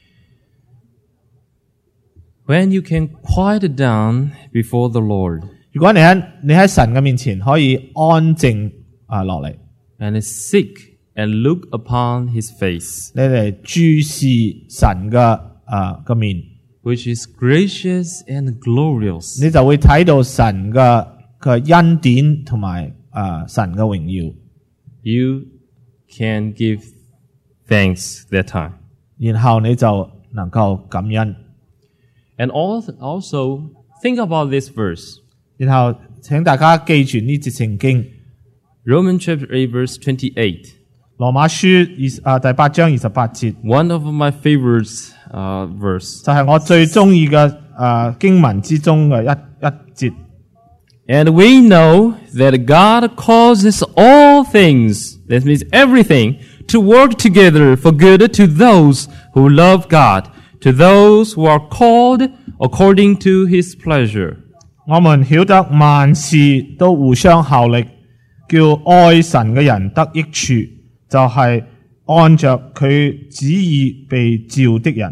When you can quiet down before the Lord, 如果你喺神嘅面前可以安靜落嚟， and seek and look upon His face, 你嚟注視神嘅面， which is gracious and glorious, 你就會睇到神嘅恩典同埋神嘅榮耀。 you can give thanks that time. 然後你就能夠感恩。 And also think about this verse. 然後請大家記住呢節聖經， Romans chapter 8 verse 28. 羅馬書第8章28節， One of my favorites verse. 就係我最中意嘅經文之中嘅一節。 And we know that God causes all things, that means everything, to work together for good to those who love God, to those who are called according to His pleasure. 我們曉得萬事都互相效力，叫愛神嘅人得益處，就係按着佢旨意被召的人。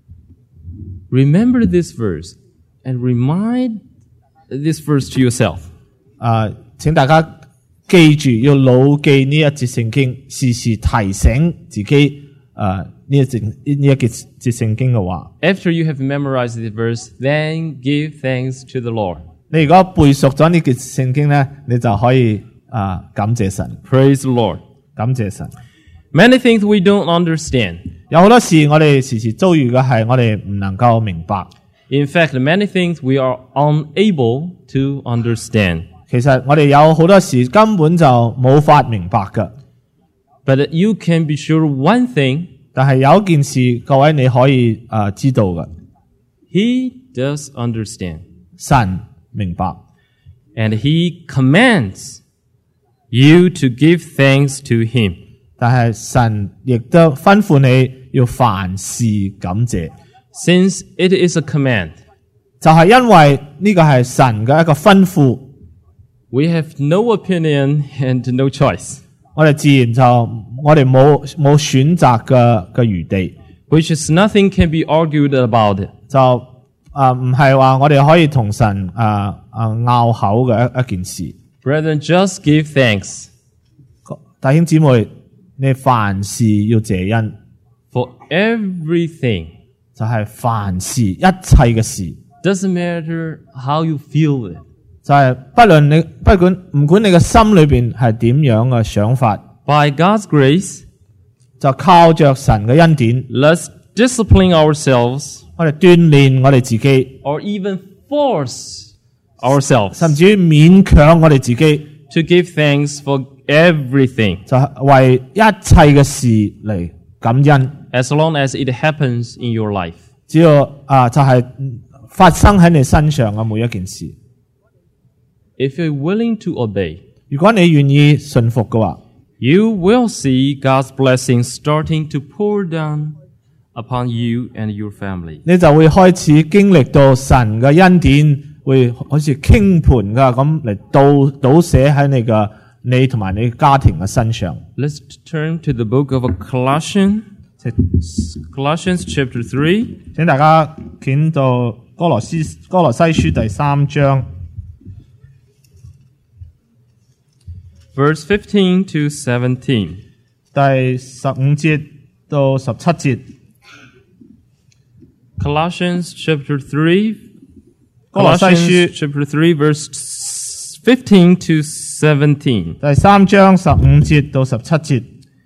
Remember this verse and remind this verse to yourself. 請大家記住要牢記呢一節聖經，時時提醒自己呢一節聖經嘅話。 After you have memorized this verse, then give thanks to the Lord. 你如果背熟咗呢節聖經咧，你就可以感謝神。 Praise the Lord. 感謝神。 Many things we don't understand. 有好多事我哋時時遭遇嘅係我哋唔能夠明白。 In fact, many things we are unable to understand. 其實我哋有好多事根本就冇法明白嘅。 But you can be sure one thing. 但係有一件事，各位你可以知道嘅， He does understand. 神明白， And He commands you to give thanks to Him. 但係神亦都吩咐你要凡事感謝。 Since it is a command, 就係因為呢個係神嘅一個吩咐， we have no opinion and no choice. 我哋自然就我哋冇選擇嘅餘地， Which is nothing can be argued about. 就唔係話我哋可以同神拗口嘅一件事。 Brethren, just give thanks 弟兄姊妹，你凡事要謝恩， for everything. 就係凡事一切嘅事， Doesn't matter how you feel it. 就係唔管你嘅心裏邊係點樣嘅想法， By God's grace, 就靠着神嘅恩典， let's discipline ourselves 我哋鍛煉我哋自己， or even force ourselves 甚至於勉強我哋自己 to give thanks for everything. 就係為一切嘅事嚟感恩。 As long as it happens in your life. 只要就係發生喺你身上嘅每一件事。 If you're willing to obey, 如果你願意順服嘅話， you will see God's blessings starting to pour down upon you and your family. 你就會開始經歷到神嘅恩典會好似傾盆噶咁嚟倒瀉喺你同埋你家庭嘅身上。 Let's turn to the book of Colossians chapter 3. 請大家見到歌羅西書第3章 verse 15 to 17. 第15節到17節。 Colossians chapter 3, 歌羅西書 Colossians chapter 3 verse 15 to 17. 第3章15節到17節。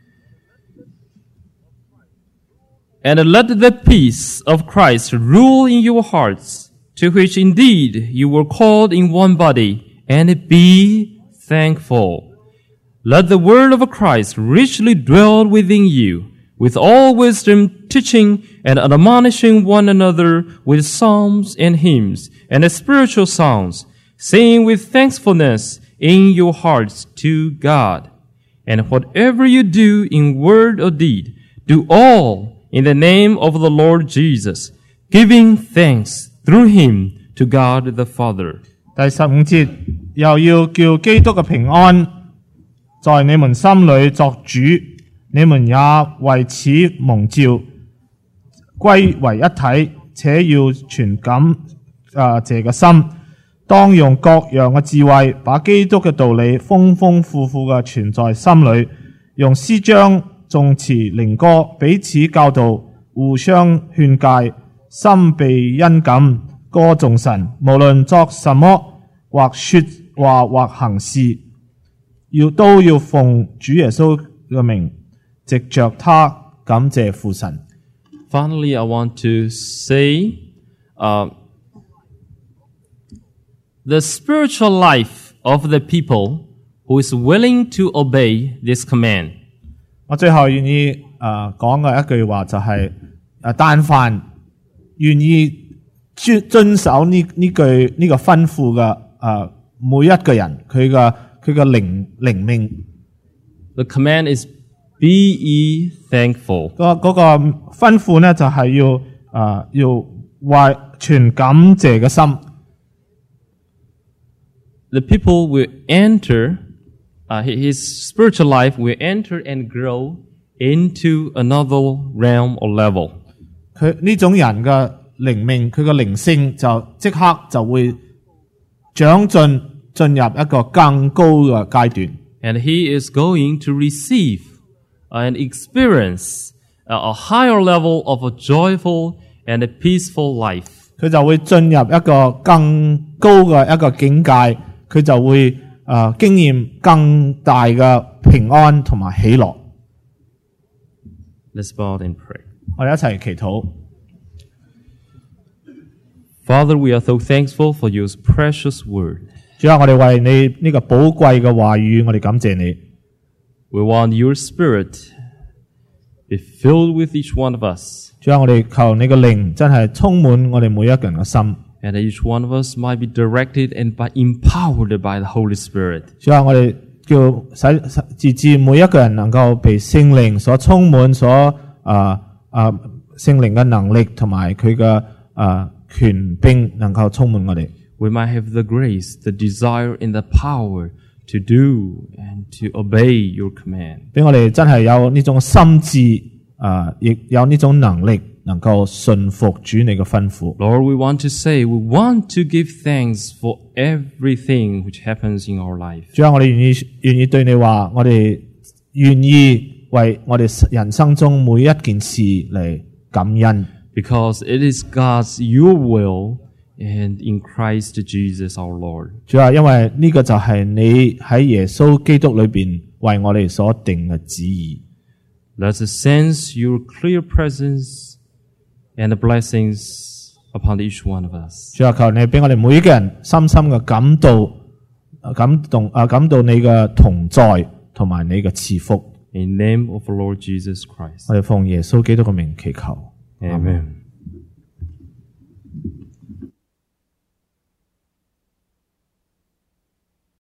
And let the peace of Christ rule in your hearts, to which indeed you were called in one body, and be thankful. Let the word of Christ richly dwell within you, with all wisdom teaching and admonishing one another with psalms and hymns and spiritual songs, singing with thankfulness in your hearts to God. And whatever you do in word or deed, do all in the name of the Lord Jesus, giving thanks through him to God the Father. 第15節，又要叫基督嘅平安在你們心裏作主，你們也為此蒙召，歸為一體，且要存感謝嘅心，當用各樣嘅智慧，把基督嘅道理豐豐富富嘅存在心裏，用詩章、頌詞、靈歌彼此教導，互相勸誡，心被恩感，歌頌神。無論作什麼，或說話或行事，都要奉主耶穌嘅名，藉着他感謝父神。 Finally, I want to say, the spiritual life of the people who is willing to obey this command. 我最後願意講嘅一句話就係、但凡願意遵守呢個吩咐嘅每一個人，佢嘅靈命。 The command is be ye thankful. 嗰個吩咐呢，就係要為全感謝嘅心。 The people will enter, his spiritual life will enter and grow into another realm or level. 佢呢種人嘅靈命，佢嘅靈性就即刻就會長進入一個更高嘅階段。 And he is going to receive and experience a higher level of a joyful and a peaceful life. 佢就會進入一個更高嘅一個境界，佢就會經驗更大嘅平安同埋喜樂。 Let's bow and pray. 我哋一齊祈禱。 Father, we are so thankful for your precious word. 主啊，我哋為你呢個寶貴嘅話語，我哋感謝你。 We want your spirit be filled with each one of us. 主啊，我哋求你嘅靈真係充滿我哋每一個人嘅心。 And each one of us might be directed and empowered by the Holy Spirit. 主啊，我哋叫直至每一個人能夠被聖靈所充滿，聖靈嘅能力同埋佢嘅權柄能夠充滿我哋。 We might have the grace, the desire, and the power to do and to obey your command. 俾我哋真係有呢種心志，亦有呢種能力，能夠順服主你嘅吩咐。 Lord, we want to say, we want to give thanks for everything which happens in our life. 主啊，我哋願意對你話，我哋願意為我哋人生中每一件事嚟感恩。 Because it is God's your will and in Christ Jesus our Lord. 主啊，因為呢個就係你喺耶穌基督裏邊為我哋所定嘅旨意。 Let us sense your clear presence and the blessings upon each one of us. 主啊，求你俾我哋每一個人深深嘅感到你嘅同在同埋你嘅賜福。 In the name of the Lord Jesus Christ. 我哋奉耶穌基督嘅名祈求。 Amen.